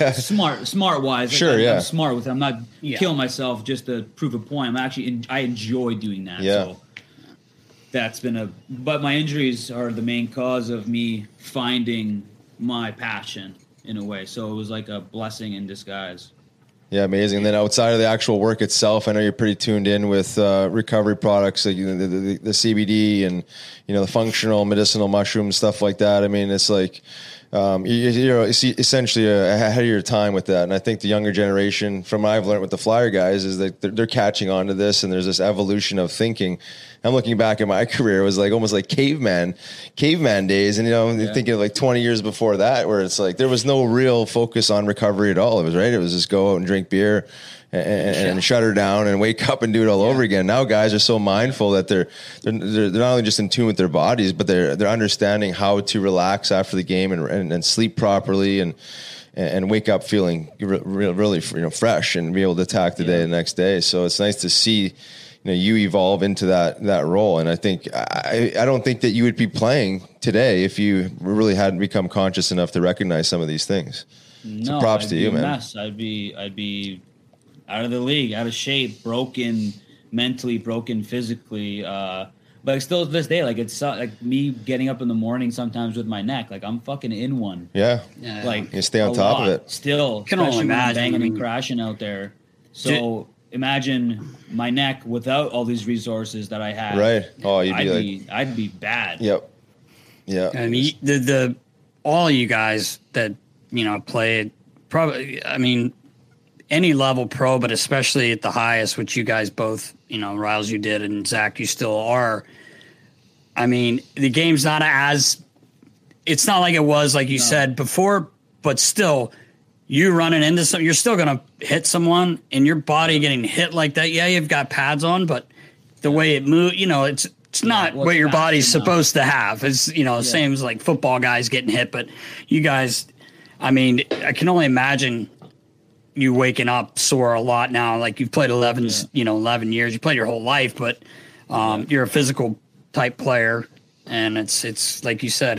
smart wise, sure, I'm smart with it. I'm not killing myself just to prove a point. I enjoy doing that. Yeah. So that's been but my injuries are the main cause of me finding my passion in a way. So it was like a blessing in disguise. Yeah, amazing. And then outside of the actual work itself, I know you're pretty tuned in with recovery products, like the CBD and the functional medicinal mushrooms, stuff like that. I mean, it's like you're essentially ahead of your time with that. And I think the younger generation, from what I've learned with the Flyer guys, is that they're catching on to this, and there's this evolution of thinking. I'm looking back at my career, it was like almost like caveman days. And, thinking of like 20 years before that, where it's like there was no real focus on recovery at all. It was just go out and drink beer and shut her down and wake up and do it all over again. Now guys are so mindful that they're not only just in tune with their bodies, but they're understanding how to relax after the game and sleep properly and wake up feeling really fresh and be able to attack the day the next day. So it's nice to see you evolve into that role. And I think I don't think that you would be playing today if you really hadn't become conscious enough to recognize some of these things. So props to you, man. I'd be out of the league, out of shape, broken mentally, broken physically. But still to this day, like it's like me getting up in the morning sometimes with my neck, like I'm fucking in one. Yeah. Like you stay on top of it. Still, can only imagine banging and crashing out there. So imagine my neck without all these resources that I have. Right. Oh, I'd be bad. Yep. Yeah. I mean, the all of you guys that play probably. I mean, any level pro, but especially at the highest, which you guys both, Riles, you did, and Zach, you still are. I mean, the game's not it's not like it was, like you said before, but still, you running into something, you're still going to hit someone, and your body getting hit like that. Yeah, you've got pads on, but the way it moves, it's not what your body's supposed to have. It's, same as like football guys getting hit, but you guys, I mean, I can only imagine you waking up sore a lot now. Like you've played 11 years, you played your whole life, but you're a physical type player, and it's like you said,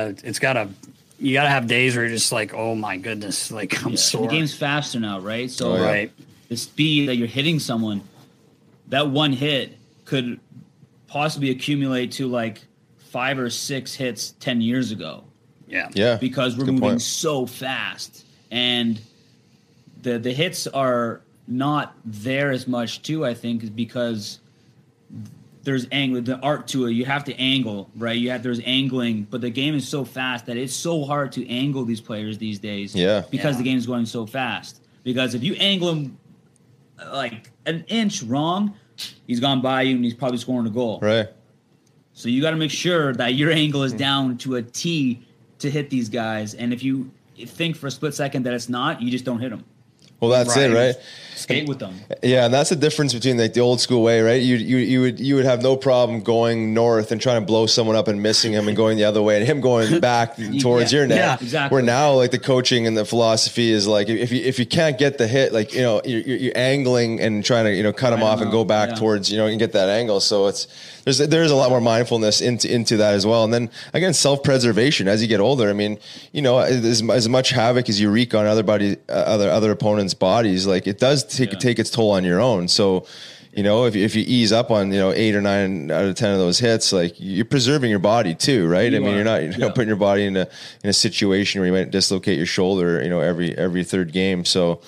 you gotta have days where you're just like, oh my goodness, like I'm sore. The game's faster now, right? So right, the speed that you're hitting someone, that one hit could possibly accumulate to like 5 or 6 hits 10 years ago. Yeah. Because we're moving so fast, and the hits are not there as much too. I think is because there's the art to it. You have to angle, right? There's angling, but the game is so fast that it's so hard to angle these players these days. Yeah. Because the game's going so fast. Because if you angle him like an inch wrong, he's gone by you and he's probably scoring a goal. Right. So you got to make sure that your angle is down to a T to hit these guys. And if you think for a split second that it's not, you just don't hit them. Well, that's it, right? Skate with them. Yeah, and that's the difference between like the old school way, right? You would have no problem going north and trying to blow someone up and missing him and going the other way, and him going back towards your net. Yeah, exactly. Where now, like the coaching and the philosophy is like if you can't get the hit, like you're angling and trying to cut him off and go back towards and get that angle. So there's a lot more mindfulness into that as well. And then again, self-preservation as you get older. I mean, as much havoc as you wreak on other opponents' bodies, like it does take its toll on your own. So, if you ease up on 8 or 9 out of 10 of those hits, like you're preserving your body too, right? You're not putting your body in a situation where you might dislocate your shoulder, every third game. So,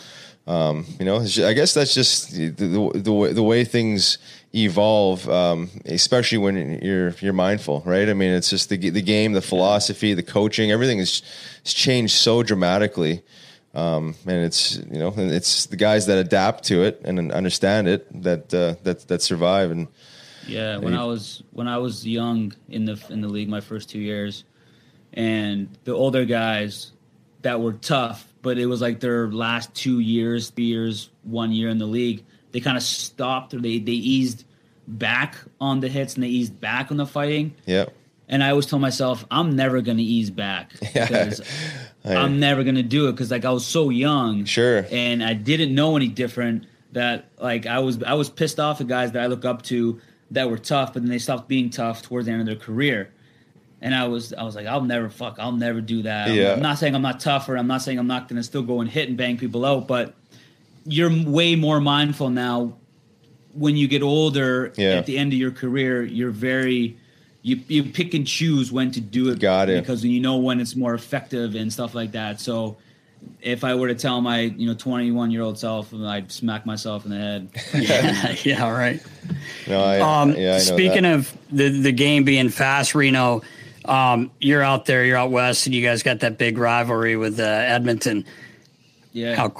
I guess that's just the way things evolve, especially when you're mindful, right? I mean, it's just the game, the philosophy, the coaching, everything has changed so dramatically. And it's the guys that adapt to it and understand it that survive. And when I was young in the league, my first 2 years, and the older guys that were tough, but it was like their last 2 years, 3 years, 1 year in the league, they kind of stopped, or they eased back on the hits and they eased back on the fighting. Yeah. And I always told myself, I'm never going to ease back because I'm never going to do it, because like I was so young. Sure. And I didn't know any different, that like I was pissed off at guys that I look up to that were tough, but then they stopped being tough towards the end of their career. And I was like, I'll never do that. Yeah. I'm not saying I'm not tougher. I'm not saying I'm not going to still go and hit and bang people out, but you're way more mindful now when you get older. At the end of your career, you're very... You pick and choose when to do it. Got it. Because you know when it's more effective and stuff like that. So if I were to tell my 21-year-old self, I'd smack myself in the head. Yeah, right. No, I know speaking of the game being fast, Reno, you're out there, you're out west, and you guys got that big rivalry with Edmonton. Yeah.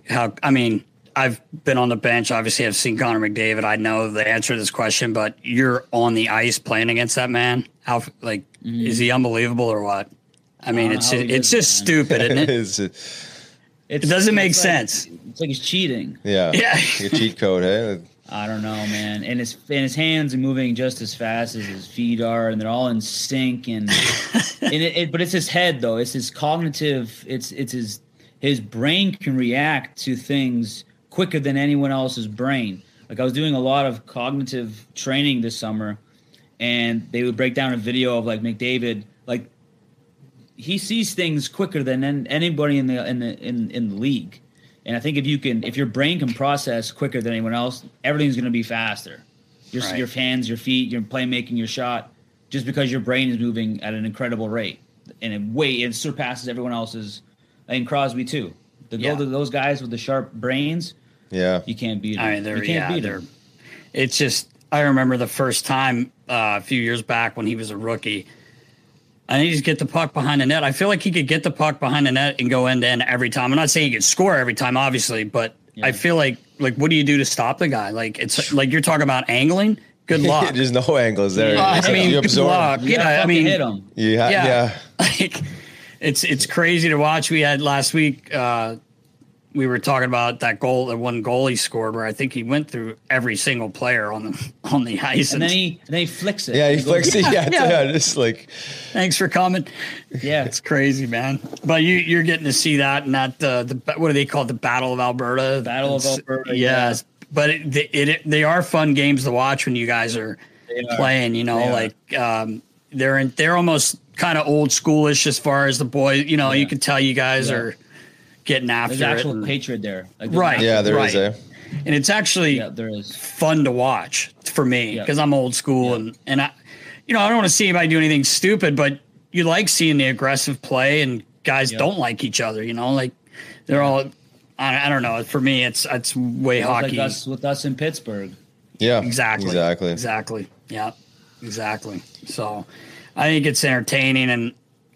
I've been on the bench. Obviously, I've seen Connor McDavid. I know the answer to this question, but you're on the ice playing against that man. How is he unbelievable or what? I mean, it's just stupid, isn't it? It doesn't make sense. It's like he's cheating. Yeah. Like a cheat code, hey? I don't know, man. And his hands are moving just as fast as his feet are, and they're all in sync. And but it's his head though. It's his cognitive. It's his brain can react to things quicker than anyone else's brain. Like I was doing a lot of cognitive training this summer, and they would break down a video of like McDavid, like he sees things quicker than anybody in the league. And I think if your brain can process quicker than anyone else, everything's going to be faster. Your hands, your feet, your playmaking, your shot, just because your brain is moving at an incredible rate, and it surpasses everyone else's. And Crosby too. Those guys with the sharp brains. Yeah, you can't beat them. I mean, it's just, I remember the first time a few years back when he was a rookie, and he just get the puck behind the net. I feel like he could get the puck behind the net and go end to end every time. I'm not saying he could score every time, obviously, but I feel like what do you do to stop the guy? Like it's like you're talking about angling. Good luck. There's no angles there. You absorb. Good luck. Hit him. Like it's crazy to watch. We had last week. we were talking about that one goal he scored, where I think he went through every single player on the ice, and then he flicks it. Yeah, he flicks it. Yeah, just like, thanks for coming. Yeah, it's crazy, man. But you're getting to see that, and that what do they call it? The Battle of Alberta? Battle of Alberta. Yeah, but they are fun games to watch when you guys are playing. You know, they're almost kind of old schoolish as far as the boys. You know, you can tell you guys are getting after there's it. Actual hatred there. Like, Right. Yeah, there is. And it's actually fun to watch for me because I'm old school and I, I don't want to see anybody do anything stupid, but you like seeing the aggressive play and guys don't like each other, like they're all, I don't know. For me, it's way hockey. Like with us in Pittsburgh. Yeah, exactly. Yeah, exactly. So I think it's entertaining, and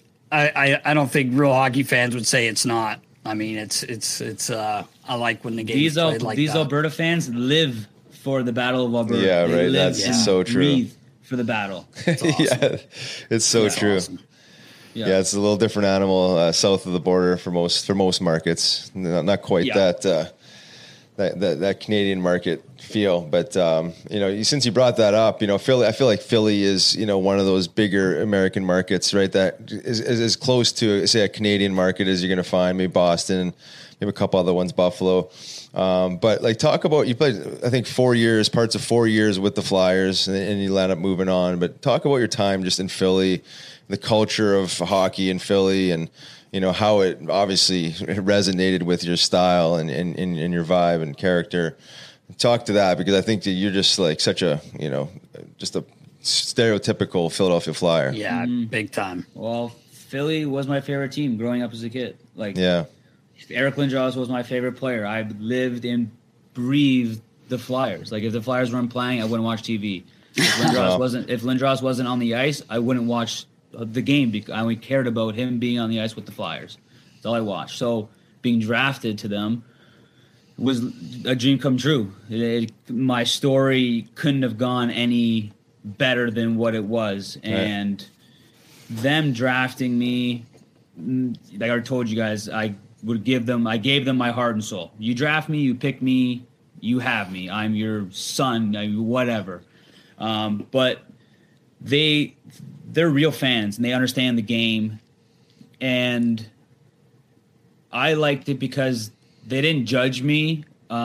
I don't think real hockey fans would say it's not. I mean, it's I like when the game's played like these that. Alberta fans live for the Battle of Alberta. Yeah, right. That's so true. Breathe for the battle. Awesome. Yeah, it's so true. Awesome. Yeah, it's a little different animal south of the border for most markets. Not quite that Canadian market feel, but since you brought that up, Philly. I feel like Philly is one of those bigger American markets, right? That is as close to say a Canadian market as you're going to find. Maybe Boston, maybe a couple other ones, Buffalo. But like, talk about, you played I think parts of 4 years with the Flyers, and you land up moving on. But talk about your time just in Philly, the culture of hockey in Philly, and how it obviously resonated with your style and your vibe and character. Talk to that, because I think that you're just like such a, just a stereotypical Philadelphia Flyer. Yeah, big time. Well, Philly was my favorite team growing up as a kid. Yeah. Eric Lindros was my favorite player. I lived and breathed the Flyers. Like, if the Flyers weren't playing, I wouldn't watch TV. If Lindros wasn't on the ice, I wouldn't watch the game, because I only cared about him being on the ice with the Flyers. That's all I watched. So being drafted to them was a dream come true. My story couldn't have gone any better than what it was. Right. And them drafting me, like I told you guys, I gave them my heart and soul. You draft me, you pick me, you have me. I'm your son, whatever. But they're real fans, and they understand the game. And I liked it because they didn't judge me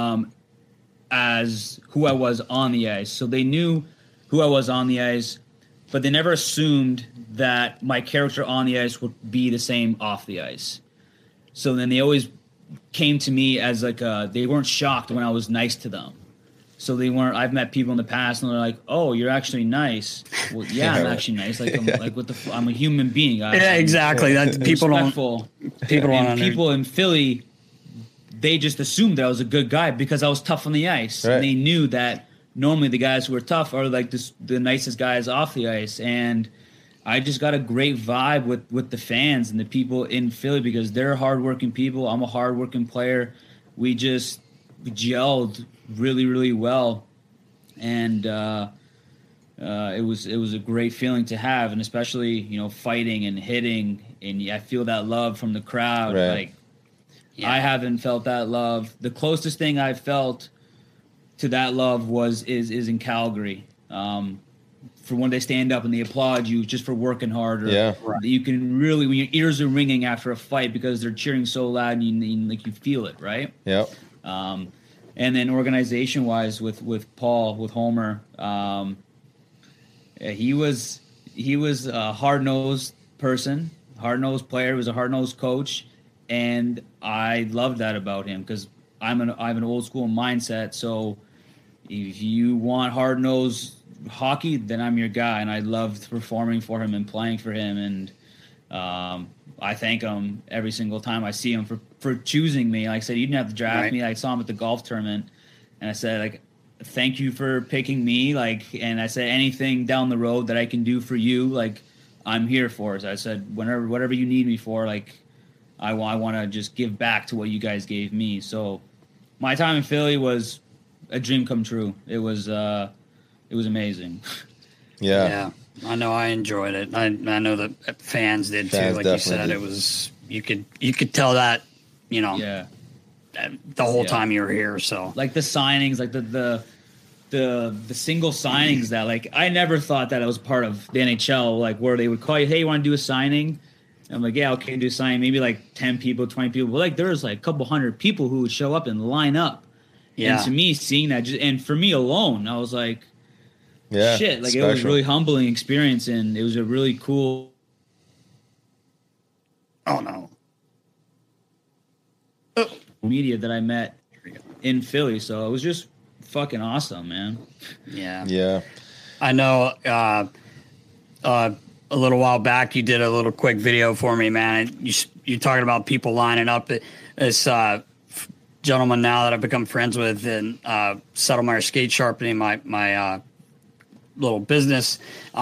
as who I was on the ice. So they knew who I was on the ice, but they never assumed that my character on the ice would be the same off the ice. So then they always came to me as like they weren't shocked when I was nice to them. So they weren't. I've met people in the past, and they're like, "Oh, you're actually nice." Well, yeah, I'm actually nice. Like, I'm a human being. Yeah, exactly. That people don't. People in Philly, they just assumed that I was a good guy because I was tough on the ice. Right. And they knew that normally the guys who are tough are like the nicest guys off the ice. And I just got a great vibe with the fans and the people in Philly, because they're hardworking people. I'm a hardworking player. We gelled really, really well, and it was a great feeling to have, and especially fighting and hitting, and I feel that love from the crowd. Right. I haven't felt that love. The closest thing I've felt to that love is in Calgary. For when they stand up and they applaud you just for working harder. Yeah. You can really, when your ears are ringing after a fight because they're cheering so loud, and you feel it, right? Yeah. And then organization-wise, with Paul, with Homer, he was a hard-nosed person, hard-nosed player. He was a hard-nosed coach, and I love that about him, because I have an old-school mindset. So if you want hard-nosed hockey, then I'm your guy, and I loved performing for him and playing for him, and I thank him every single time I see him for choosing me. Like I said, you didn't have to draft me. I saw him at the golf tournament, and I said, like, thank you for picking me. Like, and I said, anything down the road that I can do for you, like, I'm here for. So I said, whatever you need me for, like, I want to just give back to what you guys gave me. So my time in Philly was a dream come true. It was amazing. Yeah. I know I enjoyed it. I know that fans did too. Like you said, it was you could tell that Yeah. the whole time you were here. So like the signings, like the single signings that like I never thought that it was part of the NHL, like where they would call you, hey, you want to do a signing? And I'm like, yeah, okay, do a signing. Maybe like 10 people, 20 people. But like there was like a couple hundred people who would show up and line up. Yeah. And to me, seeing that, and for me alone, I was like, shit, like special. It was a really humbling experience, and it was a really cool. Oh no. Media that I met in Philly, so it was just fucking awesome, man. Yeah. I know a little while back you did a little quick video for me, man. You're talking about people lining up. This gentleman now that I've become friends with in Settlemyre Skate Sharpening, my little business.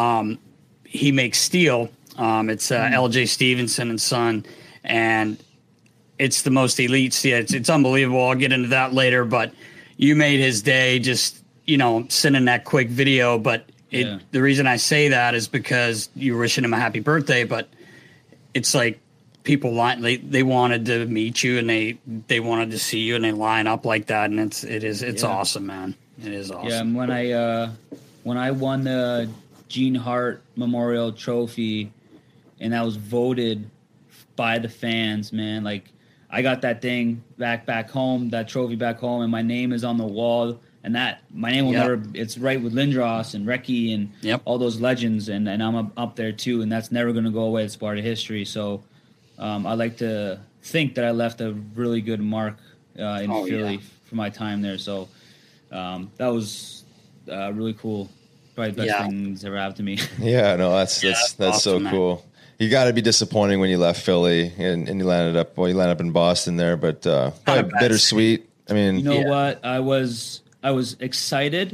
He makes steel. It's LJ Stevenson and Son, and it's the most elite steel. It's unbelievable. I'll get into that later, but you made his day just, sending that quick video. But the reason I say that is because you're wishing him a happy birthday, but it's like people they wanted to meet you and they wanted to see you and they line up like that. And it's awesome, man. It is awesome. Yeah. And when I won the Gene Hart Memorial Trophy and that was voted by the fans, man, like, I got that thing back home, that trophy back home, and my name is on the wall. And that my name will never. It's right with Lindros and Recchi and all those legends, and I'm up there too. And that's never going to go away. It's part of history. So I like to think that I left a really good mark in Philly for my time there. So that was really cool. Probably the best thing that's ever happened to me. Yeah, no, that's awesome, so cool. You got to be disappointing when you left Philly and you landed up in Boston there, but probably bittersweet. I mean, you know what? I was excited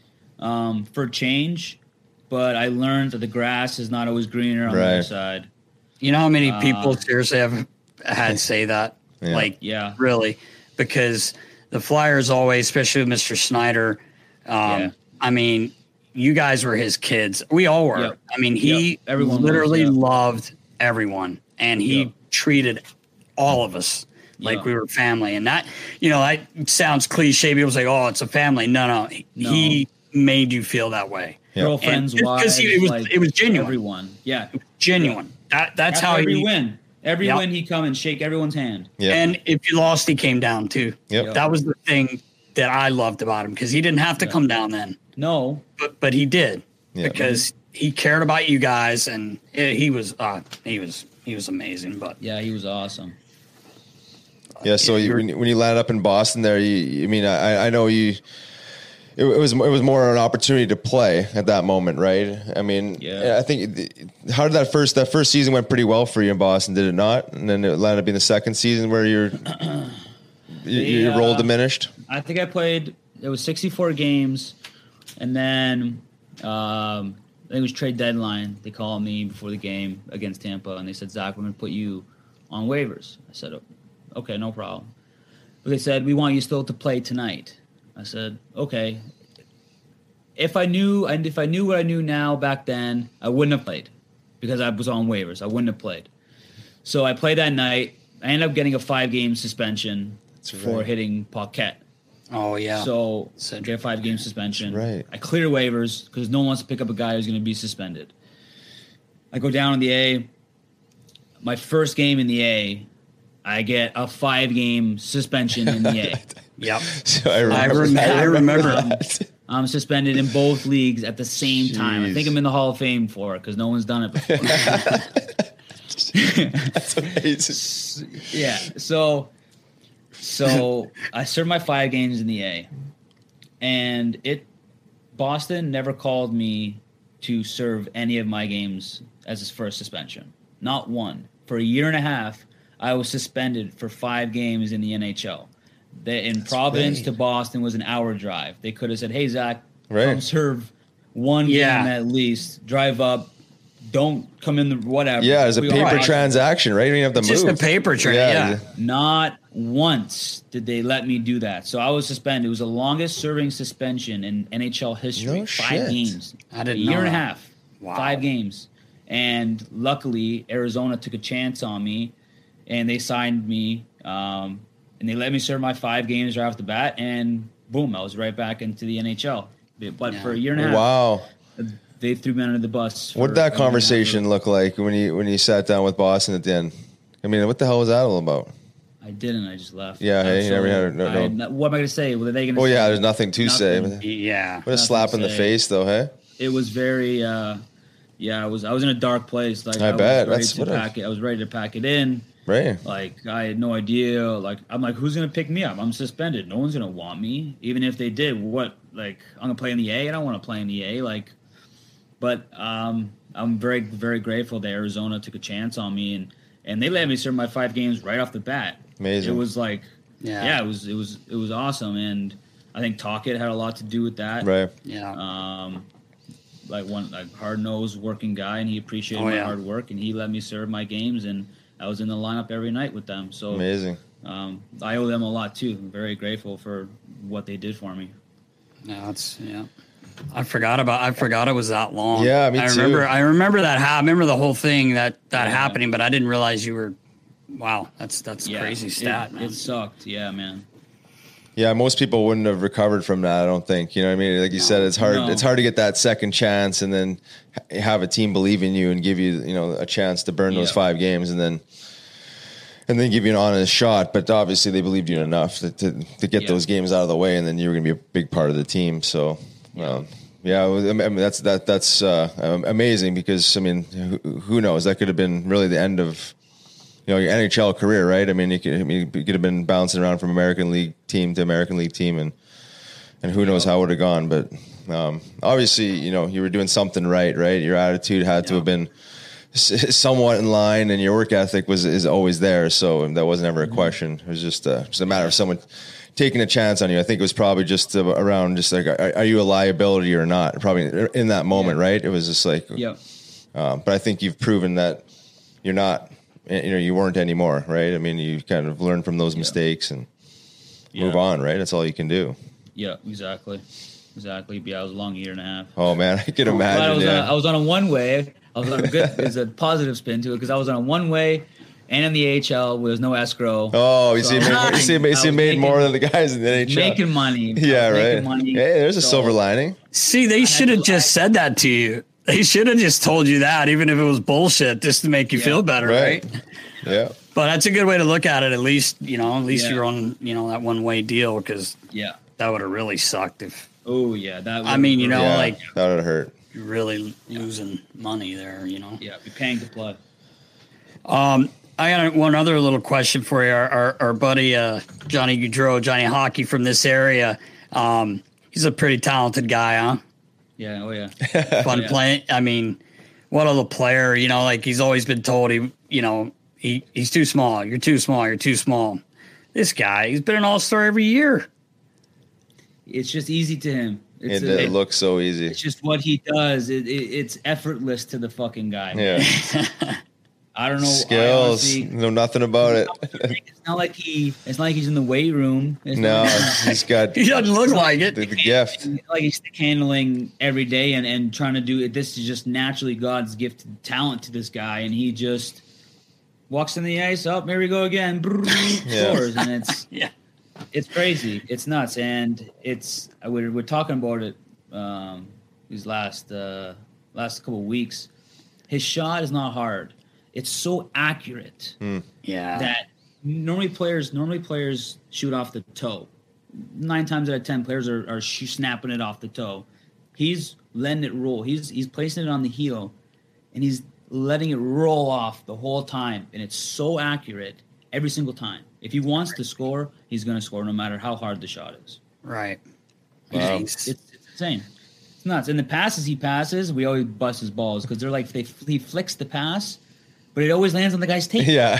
for change, but I learned that the grass is not always greener on the other side. You know how many people seriously have had say that? Really, because the Flyers always, especially with Mr. Snyder. I mean, you guys were his kids. We all were. Yep. I mean, he literally loved everyone, and he treated all of us like we were family. And that, that sounds cliche. People say, "Oh, it's a family." No. He made you feel that way. Girlfriends, wives, it was genuine. Everyone, it was genuine. That's how every win. Every win, he'd come and shake everyone's hand. Yep. And if you lost, he came down too. Yep. That was the thing that I loved about him, because he didn't have to come down then. No, but he did because he cared about you guys, and he was amazing. But he was awesome. Yeah. So when you landed up in Boston, there, I know you. It was more an opportunity to play at that moment, right? I mean, I think how did that first season went pretty well for you in Boston, did it not? And then it landed up being the second season where your role diminished. I think I played. It was 64 games. And then I think it was trade deadline. They called me before the game against Tampa, and they said, "Zach, we're going to put you on waivers." I said, "Okay, no problem." But they said, "We want you still to play tonight." I said, "Okay." If I knew what I knew now back then, I wouldn't have played because I was on waivers. I wouldn't have played. So I played that night. I ended up getting a 5-game suspension for hitting Paquette. Oh, yeah. So I get a 5-game suspension. Right. I clear waivers because no one wants to pick up a guy who's going to be suspended. I go down in the A. My first game in the A, I get a 5-game suspension in the A. Yep. So I remember that. I'm suspended in both leagues at the same time. I think I'm in the Hall of Fame for it because no one's done it before. That's amazing. Yeah. So I served my 5 games in the A, and Boston never called me to serve any of my games as his first suspension. Not one. For a year and a half, I was suspended for 5 games in the NHL. In Providence to Boston was an hour drive. They could have said, "Hey, Zach, come serve one game at least. Drive up. Don't come in the whatever." Yeah, it's a paper transaction, right? You don't have to move. Just a paper transaction. Yeah. Not once did they let me do that. So I was suspended. It was the longest serving suspension in NHL history. No 5 games. I didn't know. A year and a half. Wow. 5 games. And luckily, Arizona took a chance on me, and they signed me and they let me serve my 5 games right off the bat, and boom, I was right back into the NHL. But for a year and a half, wow, they threw me under the bus. What did that conversation look like when you sat down with Boston at the end? I mean, what the hell was that all about? I didn't. I just left. Yeah, hey, you never had no. What am I going to say? What are they going to say? Well, yeah, there's nothing to say. Yeah. What a slap in the face, though, hey? It was very, I was in a dark place. Like I bet. I was ready to pack it in. Right. Like, I had no idea. Like, I'm like, who's going to pick me up? I'm suspended. No one's going to want me. Even if they did, what? Like, I'm going to play in the A? I don't want to play in the A. Like, but I'm very, very grateful that Arizona took a chance on me, and they let me serve my 5 games right off the bat. Amazing. It was like, it was awesome, and I think Tocchet had a lot to do with that. Right. Yeah. Like hard-nosed working guy, and he appreciated my hard work, and he let me serve my games, and I was in the lineup every night with them. So amazing. I owe them a lot too. I'm very grateful for what they did for me. I forgot it was that long. Yeah, me too. I remember that. I remember the whole thing that happening, but I didn't realize you were. Wow, that's crazy stat, man. It sucked. Yeah, man. Yeah, most people wouldn't have recovered from that, I don't think. You know what I mean? Like you said, it's hard. No. It's hard to get that second chance and then have a team believe in you and give you, a chance to burn those 5 games and then give you an honest shot. But obviously, they believed you enough to get those games out of the way, and then you were going to be a big part of the team. So, I mean, that's amazing because who knows? That could have been really the end of your NHL career, right? I mean, you could have been bouncing around from American League team to American League team, and who knows how it would have gone. But obviously, you were doing something right? Your attitude had to have been somewhat in line, and your work ethic is always there. So that wasn't ever a question. It was just a matter of someone taking a chance on you. I think it was probably just around just like, are you a liability or not? Probably in that moment, right? It was just like, but I think you've proven that you're not. You weren't anymore, right? I mean, you kind of learned from those mistakes and move on, right? That's all you can do. Yeah, exactly. Yeah, it was a long year and a half. Oh man, I can imagine. I was on a one-way. I was on a good. There's a positive spin to it because I was on a one-way, and in the AHL with no escrow. Oh, you made more than the guys in the NHL. Making money. Yeah, right. Hey, there's a silver lining. See, they should have just said that to you. They should have just told you that, even if it was bullshit, just to make you feel better, right? Yeah. But that's a good way to look at it. At least you're on, that one-way deal, because that would have really sucked if. Oh yeah, that. I mean, like that would have hurt. You're really losing money there, Yeah, you're paying to play. I got one other little question for you. Our buddy Johnny Gaudreau, Johnny Hockey from this area. He's a pretty talented guy, huh? Yeah, oh yeah. Fun playing. I mean, what other player, like he's always been told he's too small. You're too small. You're too small. This guy, he's been an all-star every year. It's just easy to him. It looks so easy. It's just what he does. It's effortless to the fucking guy. Yeah. I don't know. Skills. Know nothing about it. It's not like he's in the weight room. He's got. He doesn't look like it. The gift. Like he's stick handling every day and trying to do it. This is just naturally God's gifted talent to this guy, and he just walks in the ice. Oh, here we go again. Scores, and it's it's crazy. It's nuts, and we're talking about it these last couple of weeks. His shot is not hard. It's so accurate that normally players shoot off the toe. 9 times out of 10, players are snapping it off the toe. He's letting it roll. He's placing it on the heel, and he's letting it roll off the whole time. And it's so accurate every single time. If he wants to score, he's going to score no matter how hard the shot is. Right. Wow. It's insane. It's nuts. And the passes he passes, we always bust his balls because they're like he flicks the pass, but it always lands on the guy's tape. Yeah.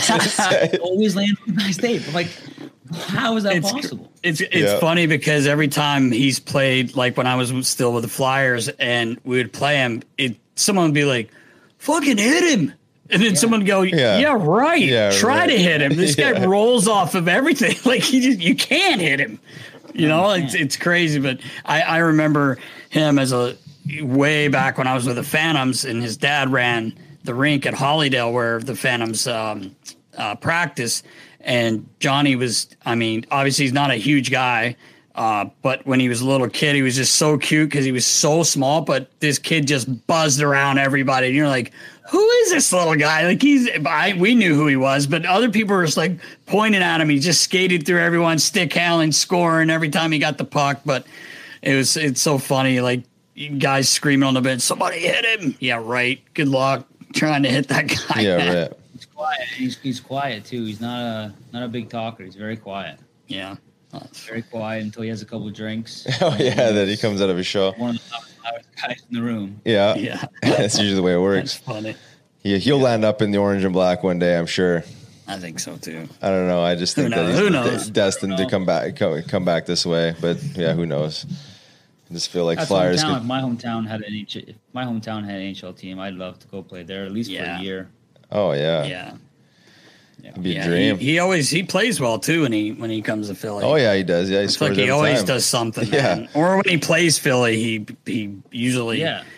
It always lands on the guy's tape. I'm like, how is that possible? It's funny because every time he's played, like when I was still with the Flyers and we would play him, someone would be like, fucking hit him. And then someone would go, yeah, right. Yeah, Try to hit him. This guy rolls off of everything. Like you can't hit him. It's crazy. But I remember him as way back when I was with the Phantoms, and his dad ran the rink at Hollydale where the Phantoms practice, and Johnny was, I mean, obviously he's not a huge guy, but when he was a little kid, he was just so cute because he was so small, but this kid just buzzed around everybody. And you're like, who is this little guy? Like we knew who he was, but other people were just like pointing at him. He just skated through everyone, stick handling, scoring every time he got the puck. But it's so funny. Like guys screaming on the bench, somebody hit him. Yeah, right. Good luck trying to hit that guy. Yeah, right. He's quiet. He's quiet too. He's not a big talker. He's very quiet. Yeah. Very quiet until he has a couple of drinks. Oh yeah, that he comes out of his shell. One of the loudest guys in the room. Yeah, Yeah. That's usually the way it works. That's funny. He'll land up in the orange and black one day, I'm sure. I think so too. I don't know. I just think that Who he's knows? destined to come back this way. But yeah, who knows? I just feel like That's Flyers. If my hometown had an NHL team, I'd love to go play there at least for a year. Oh yeah. Yeah. It'd be a dream. He plays well too when he comes to Philly. Oh yeah, he does. Yeah, he it's scores like he every always time. does something. Yeah. Man. Or when he plays Philly, he usually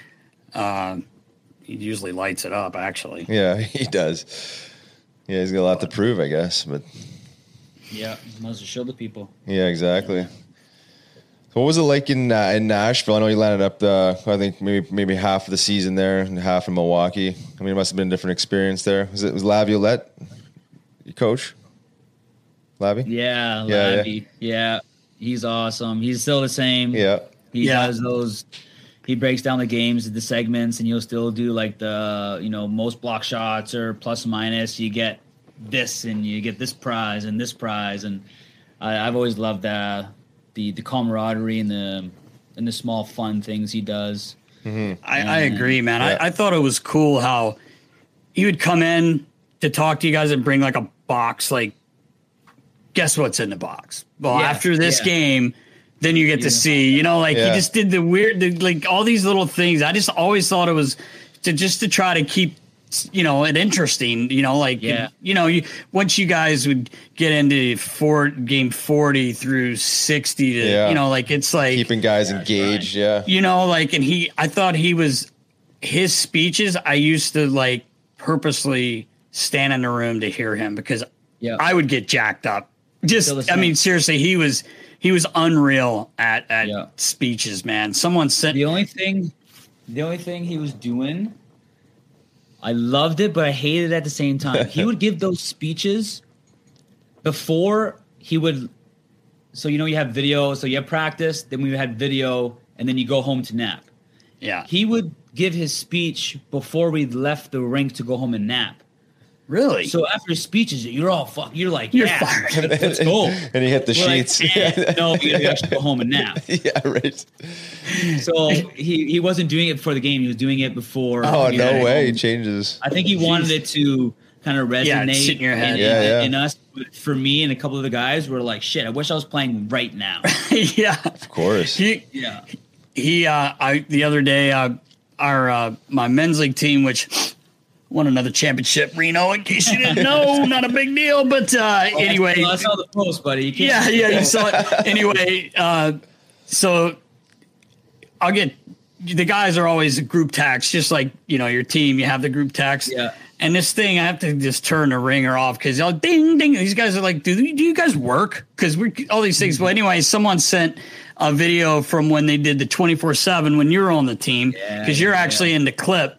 he usually lights it up. Actually. Yeah, he does. Yeah, he's got a lot to prove, I guess. But yeah, he wants to show the people. yeah, exactly. So what was it like in Nashville? I know you landed up I think maybe half of the season there and half in Milwaukee. I mean, it must have been a different experience there. Was Laviolette your coach? Lavi? Yeah, Lavi. Yeah, he's awesome. He's still the same. Yeah. He does those. He breaks down the games, the segments, and you'll still do like the most block shots or plus minus. You get this, and you get this prize and this prize, and I've always loved the camaraderie and the small fun things he does. Mm-hmm. I agree, man. Yeah. I thought it was cool how he would come in to talk to you guys and bring like a box. Like, guess what's in the box? Well, after this game, then you get to see. He just did the weird, like all these little things. I just always thought it was to try to keep it interesting. Once you guys would get into game 40 through 60 to it's like keeping guys engaged. Right. And I thought his speeches, I used to like purposely stand in the room to hear him because I would get jacked up. Seriously, he was unreal at speeches, man. Someone said the only thing he was doing, I loved it, but I hated it at the same time. He would give those speeches before he would. So you have video, so you have practice, then we had video, and then you go home to nap. Yeah, he would give his speech before we left the rink to go home and nap. Really? So after his speeches, you're all you're like, you're fired. Let's go. And he hit the sheets. Like, no, you have to go home and nap. Yeah, right. So he wasn't doing it before the game. He was doing it before. Oh, no way. He changes. I think he wanted it to kind of resonate sit in your head. In us. But for me and a couple of the guys, we're like, shit, I wish I was playing right now. Yeah. Of course. The other day, my men's league team, which won another championship, Reno, in case you didn't know. Not a big deal, but anyway. I saw the post, buddy. You can't you saw it. Anyway, so I'll get – the guys are always group text, just like, your team. You have the group text. Yeah. And this thing, I have to just turn the ringer off because y'all ding, ding. These guys are like, do you guys work? Because we're all these things. Well, anyway, someone sent a video from when they did the 24/7 when you were on the team because you're actually in the clip.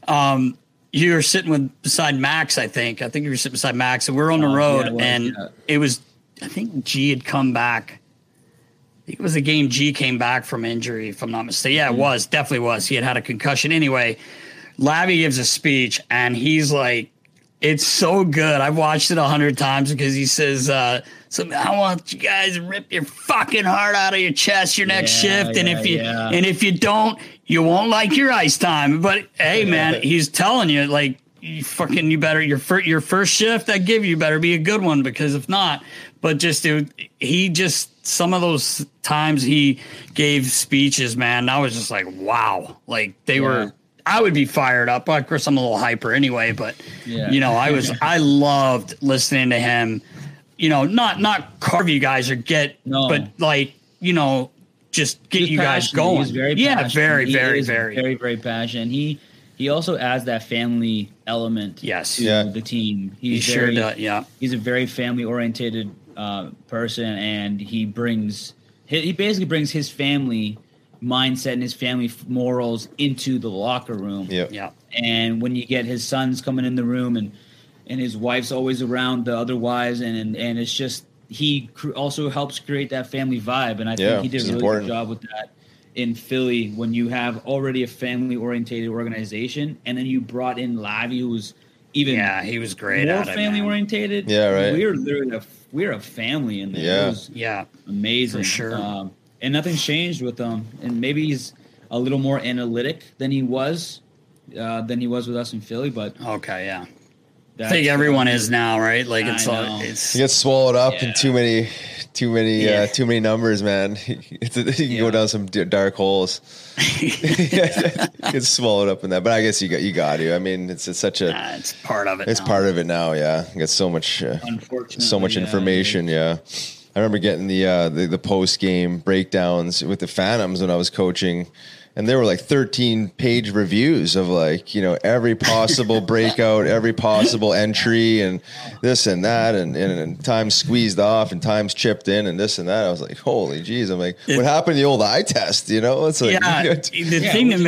You were sitting beside Max, I think. I think you were sitting beside Max, and we're on the road, it was, I think G had come back. I think it was the game G came back from injury, if I'm not mistaken. Yeah, it was. Definitely was. He had a concussion. Anyway, Lavi gives a speech, and he's like, it's so good. I've watched it 100 times because he says, I want you guys to rip your fucking heart out of your chest your next shift. And if you don't, you won't like your ice time. But hey, man, he's telling you, like, you better, your first shift I give you better be a good one, because if not, but some of those times he gave speeches, man, I was just like, wow. Like I would be fired up. Of course, I'm a little hyper anyway, but I loved listening to him. Not carve you guys or but like, just get you guys going. He's very passionate. Very, very, very, very, very passionate. He he also adds that family element to the team. He's sure does, yeah. He's a very family-oriented person, and he basically brings his family mindset and his family morals into the locker room. Yeah. And when you get his sons coming in the room and his wife's always around the other wives, and it's just he also helps create that family vibe. And I think he did a really good job with that in Philly when you have already a family-oriented organization, and then you brought in Lavi, who was even he was great more at it, family-oriented. Yeah, right. We're literally we're a family in there. Yeah. It was amazing. For sure. And nothing's changed with him. And maybe he's a little more analytic than he was with us in Philly. But I think everyone is now, right? Like it's he gets swallowed up in too many numbers, man. You can go down some dark holes. Gets swallowed up in that, but I guess you got to. I mean, it's such a it's part of it. It's part of it now. Yeah, you get so much information. Yeah. I remember getting the post game breakdowns with the Phantoms when I was coaching, and there were like 13-page reviews of like, you know, every possible breakout, every possible entry, and this and that, and times squeezed off and times chipped in and this and that. I was like, holy geez! I'm like, what happened to the old eye test? You know, it's like the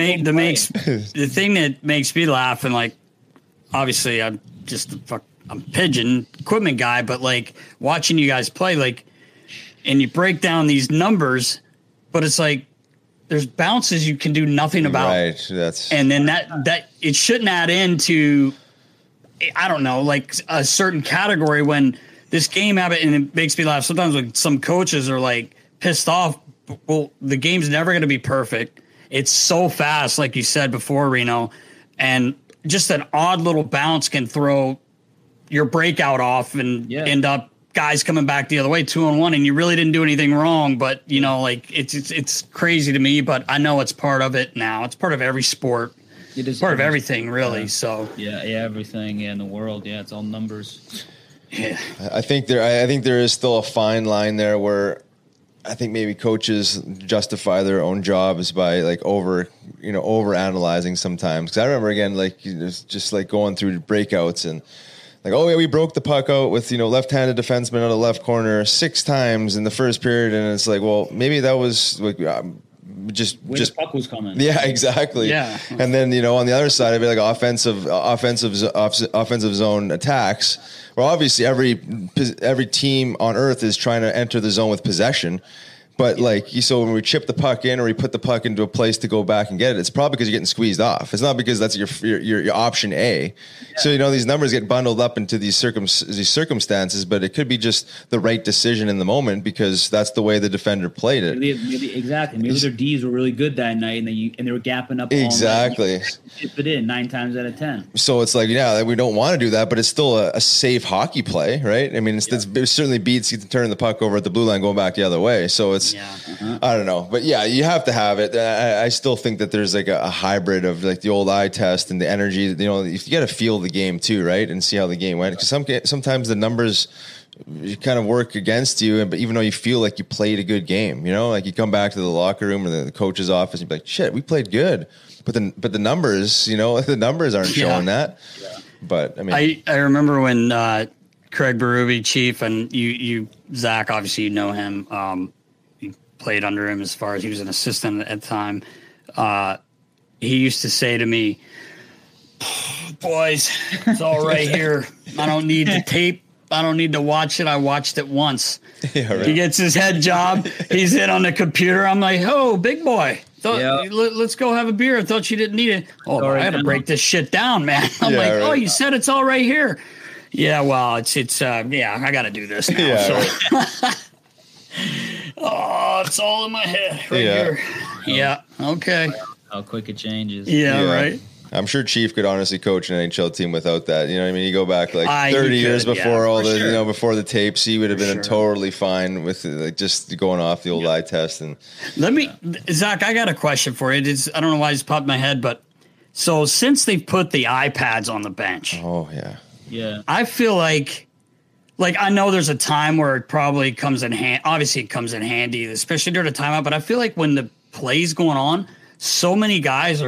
thing that makes me laugh, and like, obviously I'm just I'm pigeon equipment guy, but like watching you guys play, like, and you break down these numbers, but it's like there's bounces you can do nothing about. Right. And then that it shouldn't add into, I don't know, like a certain category when this game habit, and it makes me laugh sometimes when some coaches are like pissed off. Well, the game's never going to be perfect. It's so fast, like you said before, Reno, and just an odd little bounce can throw your breakout off and end up guys coming back the other way 2-on-1, and you really didn't do anything wrong. But you know, like it's crazy to me, but I know it's part of it now. It's part of every sport. It is part of everything, really. So everything in the world. Yeah, it's all numbers. Yeah, I think there is still a fine line there where I think maybe coaches justify their own jobs by like over analyzing sometimes. Because I remember again, like just like going through breakouts and like, oh yeah, we broke the puck out with left-handed defenseman out of left corner 6 times in the first period, and it's like, well, maybe that was like just the puck was coming. Yeah, exactly. Yeah, and then on the other side of it, like offensive zone attacks. Well, obviously every team on earth is trying to enter the zone with possession. But so when we chip the puck in or we put the puck into a place to go back and get it, it's probably because you're getting squeezed off. It's not because that's your option A. Yeah. So these numbers get bundled up into these circumstances, but it could be just the right decision in the moment because that's the way the defender played it. Maybe exactly. Maybe their Ds were really good that night, and they were gapping up. Exactly. Chip it in 9 times out of 10. So it's like, we don't want to do that, but it's still a safe hockey play, right? I mean, it certainly beats turning the puck over at the blue line, going back the other way. So it's. Yeah. I don't know, but yeah, you have to have it. I still think that there's like a hybrid of like the old eye test and the energy. You got to feel the game too, right, and see how the game went. Because sometimes the numbers kind of work against you, but even though you feel like you played a good game, like you come back to the locker room or the coach's office and you're like, shit, we played good, but the numbers, the numbers aren't showing that. Yeah. But I mean, I remember when Craig Berube, Chief, and you Zach, obviously you know him. Played under him as far as he was an assistant at the time. He used to say to me, boys, it's all right here. I don't need the tape. I don't need to watch it. I watched it once. Yeah, right. He gets his head job. He's in on the computer. I'm like, oh, big boy. Let's go have a beer. I thought you didn't need it. Oh, I had to break this shit down, man. I'm oh, you said it's all right here. Yeah, well, it's I got to do this now. Yeah, so. Right. Oh, it's all in my head here. Yeah. Okay. How quick it changes. Yeah. Right. I'm sure Chief could honestly coach an NHL team without that. You know what I mean? You go back like 30 years before before the tapes, he would have been totally fine with just going off the old eye test. And Zach, I got a question for you. I don't know why it's popped in my head, but so since they've put the iPads on the bench. Oh yeah. Yeah. I feel like I know there's a time where it probably comes in handy. Obviously, it comes in handy, especially during a timeout. But I feel like when the play's going on, so many guys are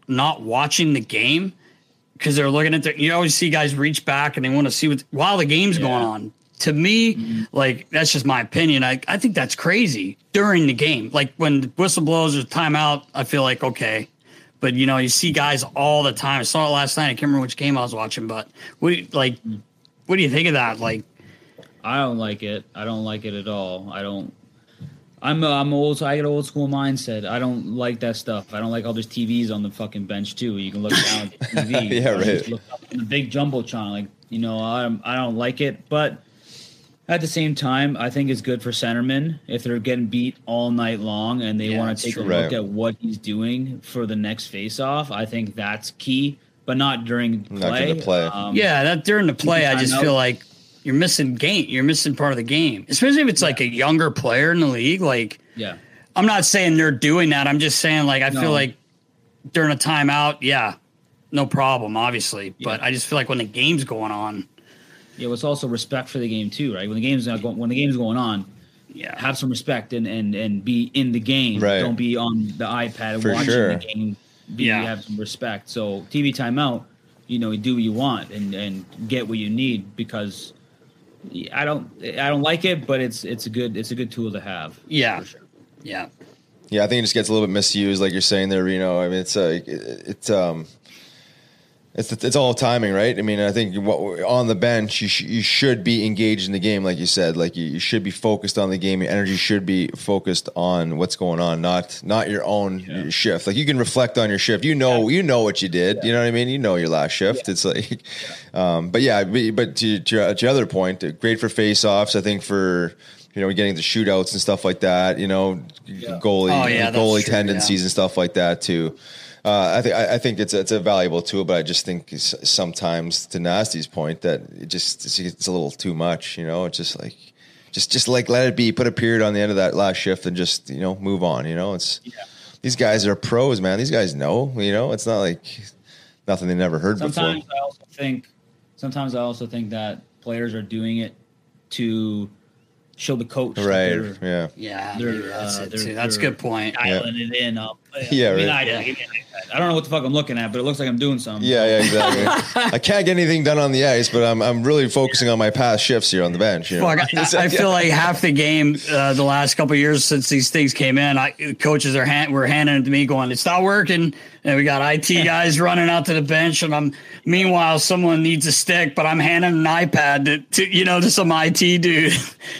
not watching the game because they're looking at you always see guys reach back and they want to see while the game's going on. To me, like, that's just my opinion. I think that's crazy during the game. Like, when the whistle blows or timeout, I feel like, okay. But, you see guys all the time. I saw it last night. I can't remember which game I was watching, but what do you think of that? Like, I don't like it. I don't like it at all. I'm old, so I get an old school mindset. I don't like that stuff. I don't like all those TVs on the fucking bench too. You can look down at the TV. Yeah, right. Just look up on the big jumbotron. Like, I don't like it. But at the same time, I think it's good for centermen if they're getting beat all night long and they want to take a look at what he's doing for the next face-off. I think that's key, but not during play. Not during the play. That during the play, I just feel like you're missing game. You're missing part of the game, especially if it's like a younger player in the league. Like, I'm not saying they're doing that. I'm just saying, like, I feel like during a timeout, no problem, obviously. But I just feel like when the game's going on. Yeah, it's also respect for the game too, right? When the game's going on, have some respect and be in the game. Right. Don't be on the iPad and watching the game. Have some respect. So TV timeout, you do what you want and get what you need, because I don't like it, but it's a good tool to have. Yeah, for sure. Yeah, I think it just gets a little bit misused, like you're saying there, Reno. I mean, it's all timing, right? I mean, I think on the bench, you should be engaged in the game, like you said. Like, you should be focused on the game. Your energy should be focused on what's going on, not your own shift. Like, you can reflect on your shift. You know what you did. You know what I mean? You know your last shift. It's like, but to your other point, great for face-offs. I think for getting the shootouts and stuff like that. Goalie tendencies and stuff like that too. I think it's a valuable tool, but I just think sometimes, to Nasty's point, that it's a little too much. It's just like, just like let it be. Put a period on the end of that last shift and just move on. These guys are pros, man. These guys know. It's not like nothing they never heard before. Sometimes I also think that players are doing it to show the coach. Right. That's a good point. Dialing it in. I don't know what the fuck I'm looking at, but it looks like I'm doing something. Yeah, exactly. I can't get anything done on the ice, but I'm really focusing on my past shifts here on the bench. I feel like half the game the last couple of years since these things came in, coaches were handing it to me, going, "It's not working." And we got IT guys running out to the bench, and meanwhile someone needs a stick, but I'm handing an iPad to some IT dude.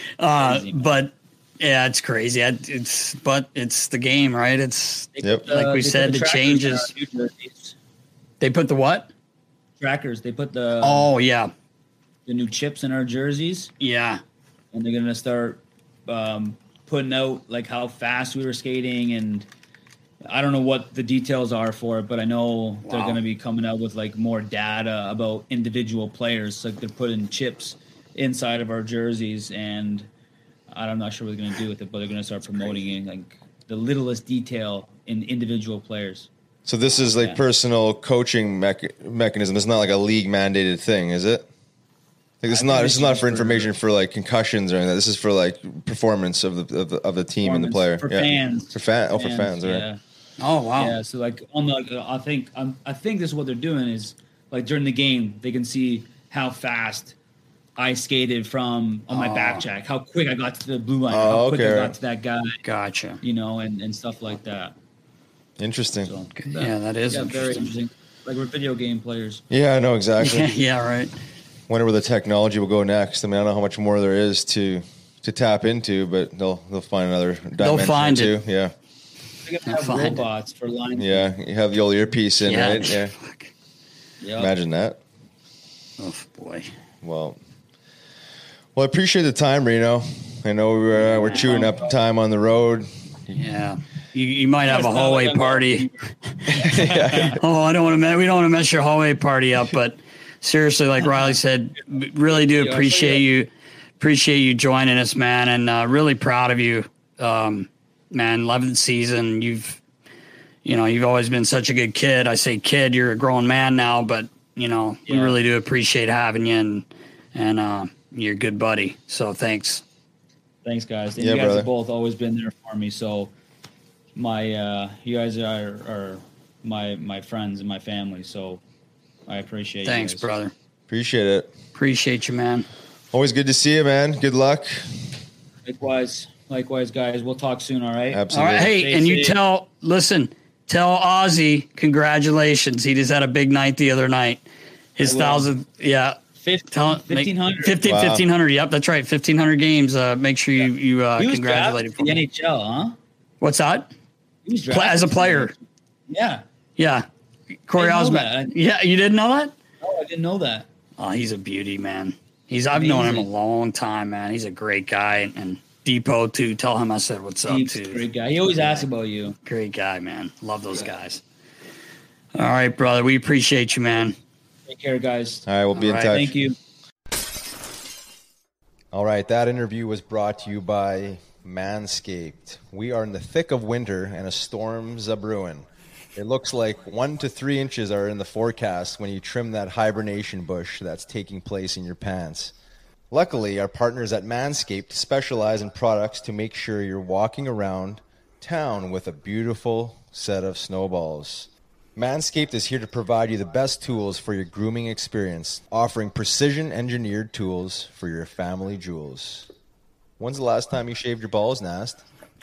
But yeah, it's crazy. It's the game, right? It's like we said, the changes. They put the what? Trackers. They put the the new chips in our jerseys. Yeah, and they're gonna start putting out like how fast we were skating, and I don't know what the details are for it, but I know they're gonna be coming out with like more data about individual players. So they're putting chips inside of our jerseys, and I'm not sure what they're going to do with it, but they're going to start promoting like the littlest detail in individual players. So this is like personal coaching mechanism. It's not like a league mandated thing, is it? Like, this is not for information for like concussions or anything. This is for like performance of the team and the player. For fans. For fans, right? Yeah. Oh wow. Yeah. So like I think this is what they're doing is like during the game they can see how fast I skated from on my back check, how quick I got to the blue line, how quick I got to that guy. Gotcha. And stuff like that. Interesting. So, that is very interesting. Like, we're video game players. Yeah, I know exactly. Yeah, right. Wonder where the technology will go next. I mean, I don't know how much more there is to tap into, but they'll find another dimension. They'll find too. it. Yeah. They're gonna have robots for line. Yeah, you have the old earpiece in, right? Yeah. Yep. Imagine that. Oh boy. Well, I appreciate the time, Reno. I know we're chewing up time on the road. Yeah. You might have a hallway party. Oh, we don't want to mess your hallway party up, but seriously, like Riley said, really do appreciate you joining us, man, and really proud of you, man. 11th season, you've always been such a good kid. I say kid, you're a grown man now, but we really do appreciate having you, and you're a good buddy. So thanks. Thanks, guys. And you guys have both always been there for me. So you guys are my friends and my family. So I appreciate you. Thanks, brother. Appreciate it. Appreciate you, man. Always good to see you, man. Good luck. Likewise, guys. We'll talk soon, all right? Absolutely. All right, hey, Stay and you safe. tell Ozzy congratulations. He just had a big night the other night. His 1,000, yeah. 1,500. 1,500. Yep, that's right. 1,500 games. Make sure you He was congratulate him drafted for the me. NHL, huh? What's that? He was drafted As a player. Yeah. Yeah. Corey I didn't know Osmond. that. Yeah, you didn't know that? Oh, I didn't know that. Oh, he's a beauty, man. I've known him a long time, man. He's a great guy. And Depot, too. Tell him I said what's up, He's too. a great guy. He always asks about you. Great guy, man. Love those guys. All right, brother. We appreciate you, man. Take care, guys. All right, we'll be in All right, touch. Thank you. All right, that interview was brought to you by Manscaped. We are in the thick of winter and a storm's a brewing. It looks like 1 to 3 inches are in the forecast when you trim that hibernation bush that's taking place in your pants. Luckily, our partners at Manscaped specialize in products to make sure you're walking around town with a beautiful set of snowballs. Manscaped is here to provide you the best tools for your grooming experience, offering precision-engineered tools for your family jewels. When's the last time you shaved your balls, Nast?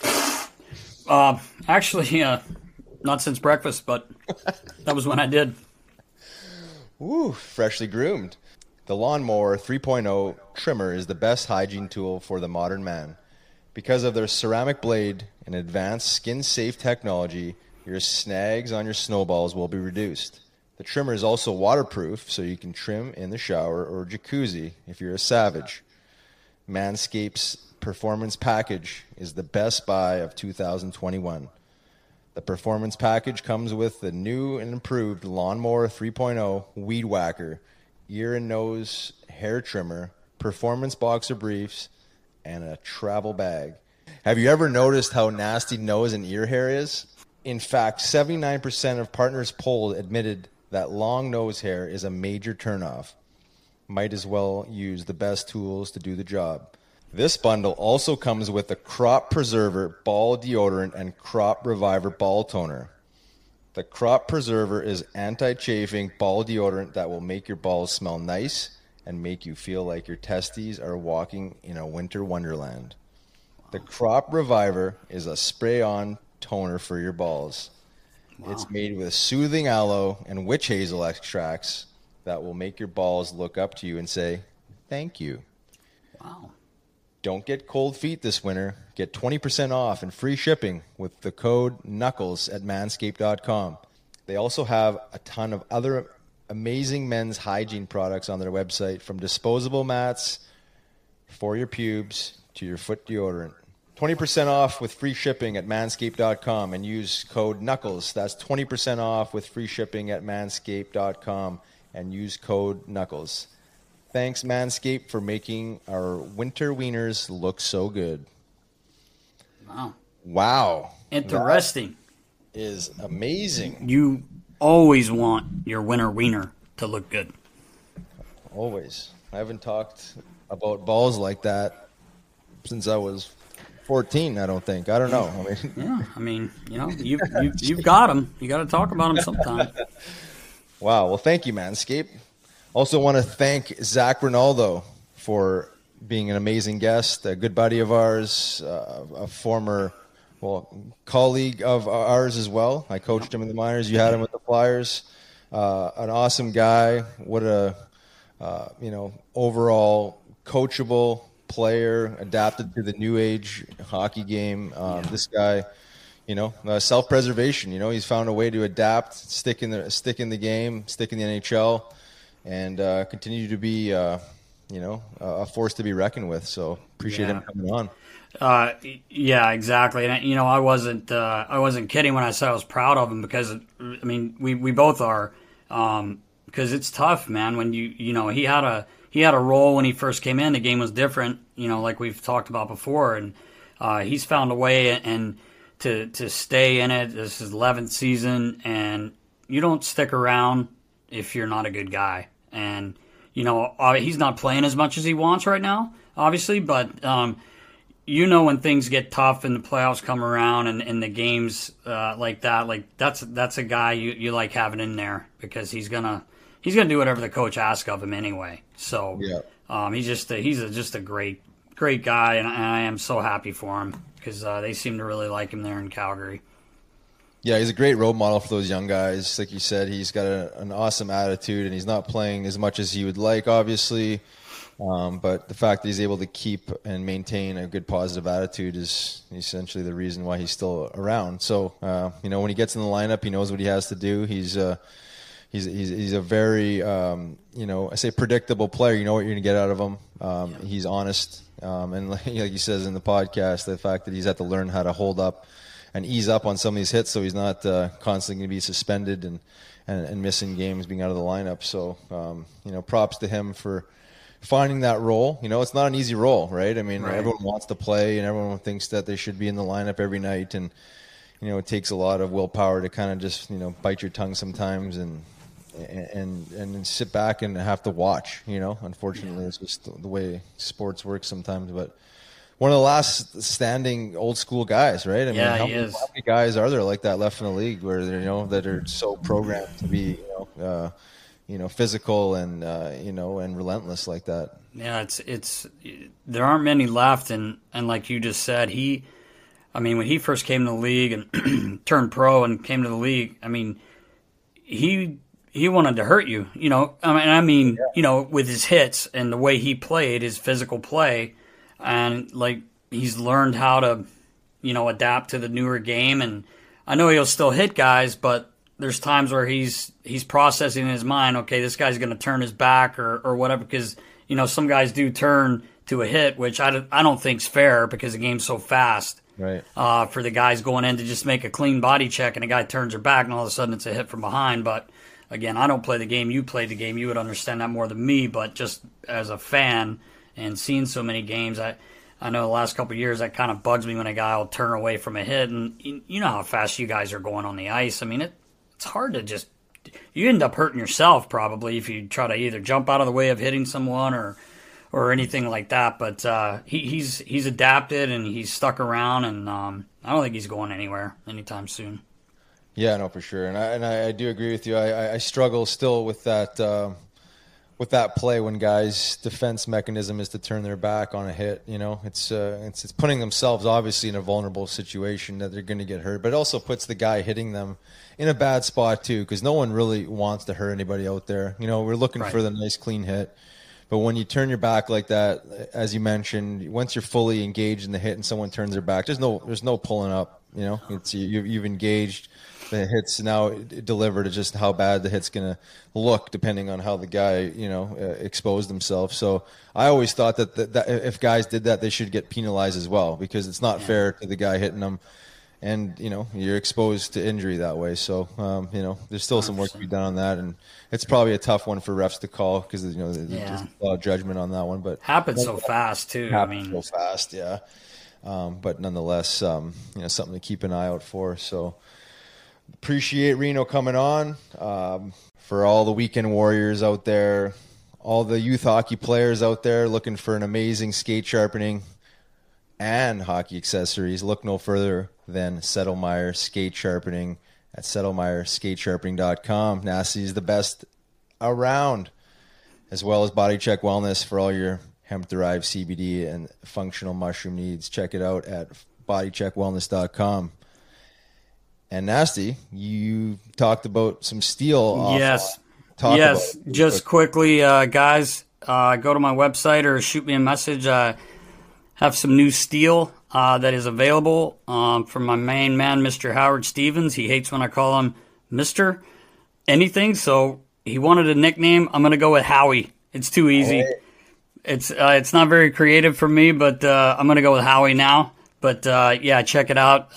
Actually, not since breakfast, but that was when I did. Woo, freshly groomed. The Lawnmower 3.0 trimmer is the best hygiene tool for the modern man. Because of their ceramic blade and advanced skin-safe technology, your snags on your snowballs will be reduced. The trimmer is also waterproof, so you can trim in the shower or jacuzzi if you're a savage. Manscaped's Performance Package is the best buy of 2021. The Performance Package comes with the new and improved Lawnmower 3.0 Weed Whacker, ear and nose hair trimmer, performance boxer briefs, and a travel bag. Have you ever noticed how nasty nose and ear hair is? In fact, 79% of partners polled admitted that long nose hair is a major turnoff. Might as well use the best tools to do the job. This bundle also comes with the Crop Preserver Ball Deodorant and Crop Reviver Ball Toner. The Crop Preserver is anti-chafing ball deodorant that will make your balls smell nice and make you feel like your testes are walking in a winter wonderland. The Crop Reviver is a spray-on toner for your balls. Wow. It's made with soothing aloe and witch hazel extracts that will make your balls look up to you and say, thank you. Wow. Don't get cold feet this winter. Get 20% off and free shipping with the code KNUCKLES at manscaped.com. They also have a ton of other amazing men's hygiene products on their website, from disposable mats for your pubes to your foot deodorant. 20% off with free shipping at manscaped.com and use code KNUCKLES. That's 20% off with free shipping at manscaped.com and use code KNUCKLES. Thanks, Manscaped, for making our winter wieners look so good. Wow. Interesting. That is amazing. You always want your winter wiener to look good. Always. I haven't talked about balls like that since I was 14, I don't think. I don't know. You've got them. You got to talk about them sometime. Wow. Well, thank you, Manscaped. Also want to thank Zach Ronaldo for being an amazing guest, a good buddy of ours, a former colleague of ours as well. I coached him in the minors. You had him with the Flyers. An awesome guy. What a overall coachable player, adapted to the new age hockey game. This guy, self-preservation. He's found a way to adapt, stick in the game, stick in the NHL, and continue to be a force to be reckoned with. So appreciate him coming on. Yeah, exactly. And I wasn't kidding when I said I was proud of him, because we both are, because it's tough, man. When he had a role when he first came in. The game was different, like we've talked about before, and he's found a way and to stay in it. This is 11th season, and you don't stick around if you're not a good guy. And he's not playing as much as he wants right now, obviously, but when things get tough and the playoffs come around and the games like that, like that's a guy you like having in there because he's gonna do whatever the coach asks of him anyway. So he's just a great guy, and I am so happy for him because they seem to really like him there in Calgary. Yeah, he's a great role model for those young guys. Like you said, he's got an awesome attitude, and he's not playing as much as he would like, obviously. But the fact that he's able to keep and maintain a good positive attitude is essentially the reason why he's still around. So, when he gets in the lineup, he knows what he has to do. He's a very, I say predictable player. You know what you're going to get out of him. He's honest. And like he says in the podcast, the fact that he's had to learn how to hold up and ease up on some of these hits so he's not constantly going to be suspended and missing games, being out of the lineup. So, props to him for finding that role. It's not an easy role, right? I mean, Everyone wants to play and everyone thinks that they should be in the lineup every night. And, it takes a lot of willpower to kind of just, bite your tongue sometimes and sit back and have to watch, Unfortunately, it's just the way sports work sometimes. But one of the last standing old school guys, right? I mean, how many guys are there like that left in the league where that are so programmed to be, physical and and relentless like that? Yeah, it's there aren't many left, and like you just said, when he first came to the league and turned pro and came to the league, he wanted to hurt you, with his hits and the way he played, his physical play. And like he's learned how to, adapt to the newer game. And I know he'll still hit guys, but there's times where he's processing in his mind, okay, this guy's going to turn his back or whatever, because some guys do turn to a hit, which I don't think's fair because the game's so fast. Right. For the guys going in to just make a clean body check and a guy turns their back and all of a sudden it's a hit from behind. But again, I don't play the game. You play the game. You would understand that more than me. But just as a fan and seeing so many games, I know the last couple of years that kind of bugs me when a guy will turn away from a hit. And you know how fast you guys are going on the ice. I mean, it's hard to just – you end up hurting yourself probably if you try to either jump out of the way of hitting someone or anything like that. But he's adapted and he's stuck around, and I don't think he's going anywhere anytime soon. Yeah, no, for sure. And I do agree with you. I struggle still with that play when guys' defense mechanism is to turn their back on a hit. It's putting themselves obviously in a vulnerable situation that they're going to get hurt, but it also puts the guy hitting them in a bad spot too, because no one really wants to hurt anybody out there. We're looking for the nice clean hit. But when you turn your back like that, as you mentioned, once you're fully engaged in the hit and someone turns their back, there's no pulling up. You've engaged. The hit's now delivered to just how bad the hit's going to look depending on how the guy, exposed himself. So I always thought that if guys did that, they should get penalized as well, because it's not fair to the guy hitting them. And, you're exposed to injury that way. So, there's still some work to be done on that. And it's probably a tough one for refs to call because, there's a lot of judgment on that one. But happens so fast, too. So fast, yeah. But nonetheless, something to keep an eye out for. So, appreciate Reno coming on. For all the weekend warriors out there, all the youth hockey players out there looking for an amazing skate sharpening and hockey accessories, look no further than Settlemyre Skate Sharpening at settlemyreskatesharpening.com. Nasty is the best around, as well as Body Check Wellness for all your hemp-derived CBD and functional mushroom needs. Check it out at bodycheckwellness.com. And Nasty, you talked about some steel. Yes. Just quickly, guys, go to my website or shoot me a message. I have some new steel that is available from my main man, Mr. Howard Stevens. He hates when I call him Mr. anything, so he wanted a nickname. I'm going to go with Howie. It's too easy. Right. It's not very creative for me, but I'm going to go with Howie now. But, check it out.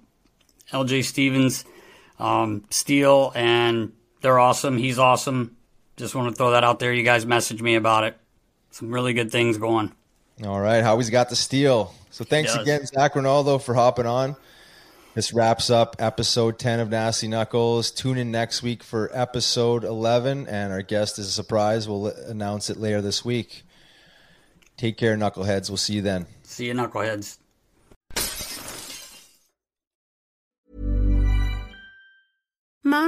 LJ Stevens, Steel, and they're awesome. He's awesome. Just want to throw that out there. You guys message me about it. Some really good things going. All right. Howie's got the steel. So thanks again, Zach Ronaldo, for hopping on. This wraps up episode 10 of Nasty Knuckles. Tune in next week for episode 11, and our guest is a surprise. We'll announce it later this week. Take care, Knuckleheads. We'll see you then. See you, Knuckleheads.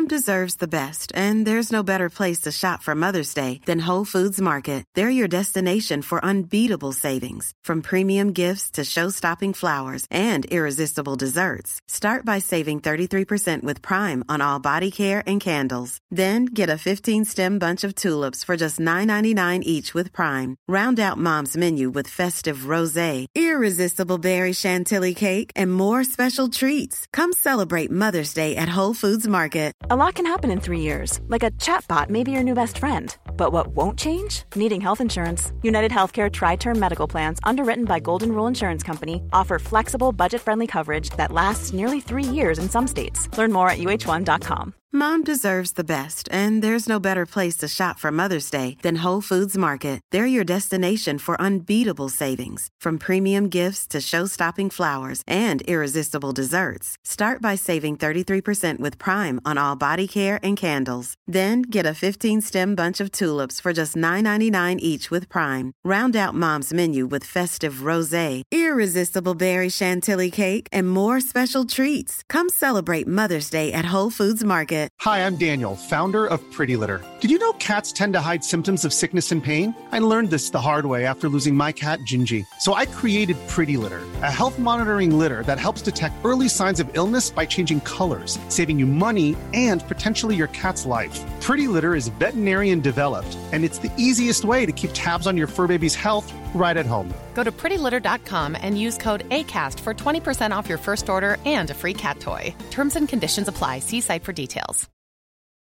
Mom deserves the best, and there's no better place to shop for Mother's Day than Whole Foods Market. They're your destination for unbeatable savings, from premium gifts to show-stopping flowers and irresistible desserts. Start by saving 33% with Prime on all body care and candles. Then get a 15-stem bunch of tulips for just $9.99 each with Prime. Round out Mom's menu with festive rosé, irresistible berry chantilly cake, and more special treats. Come celebrate Mother's Day at Whole Foods Market. A lot can happen in 3 years, like a chatbot may be your new best friend. But what won't change? Needing health insurance. United Healthcare Tri-Term Medical Plans, underwritten by Golden Rule Insurance Company, offer flexible, budget-friendly coverage that lasts nearly 3 years in some states. Learn more at uh1.com. Mom deserves the best, and there's no better place to shop for Mother's Day than Whole Foods Market. They're your destination for unbeatable savings, from premium gifts to show-stopping flowers and irresistible desserts. Start by saving 33% with Prime on all body care and candles. Then get a 15-stem bunch of tulips for just $9.99 each with Prime. Round out Mom's menu with festive rosé, irresistible berry chantilly cake, and more special treats. Come celebrate Mother's Day at Whole Foods Market. Hi, I'm Daniel, founder of Pretty Litter. Did you know cats tend to hide symptoms of sickness and pain? I learned this the hard way after losing my cat, Gingy. So I created Pretty Litter, a health monitoring litter that helps detect early signs of illness by changing colors, saving you money and potentially your cat's life. Pretty Litter is veterinarian developed, and it's the easiest way to keep tabs on your fur baby's health right at home. Go to prettylitter.com and use code ACAST for 20% off your first order and a free cat toy. Terms and conditions apply. See site for details.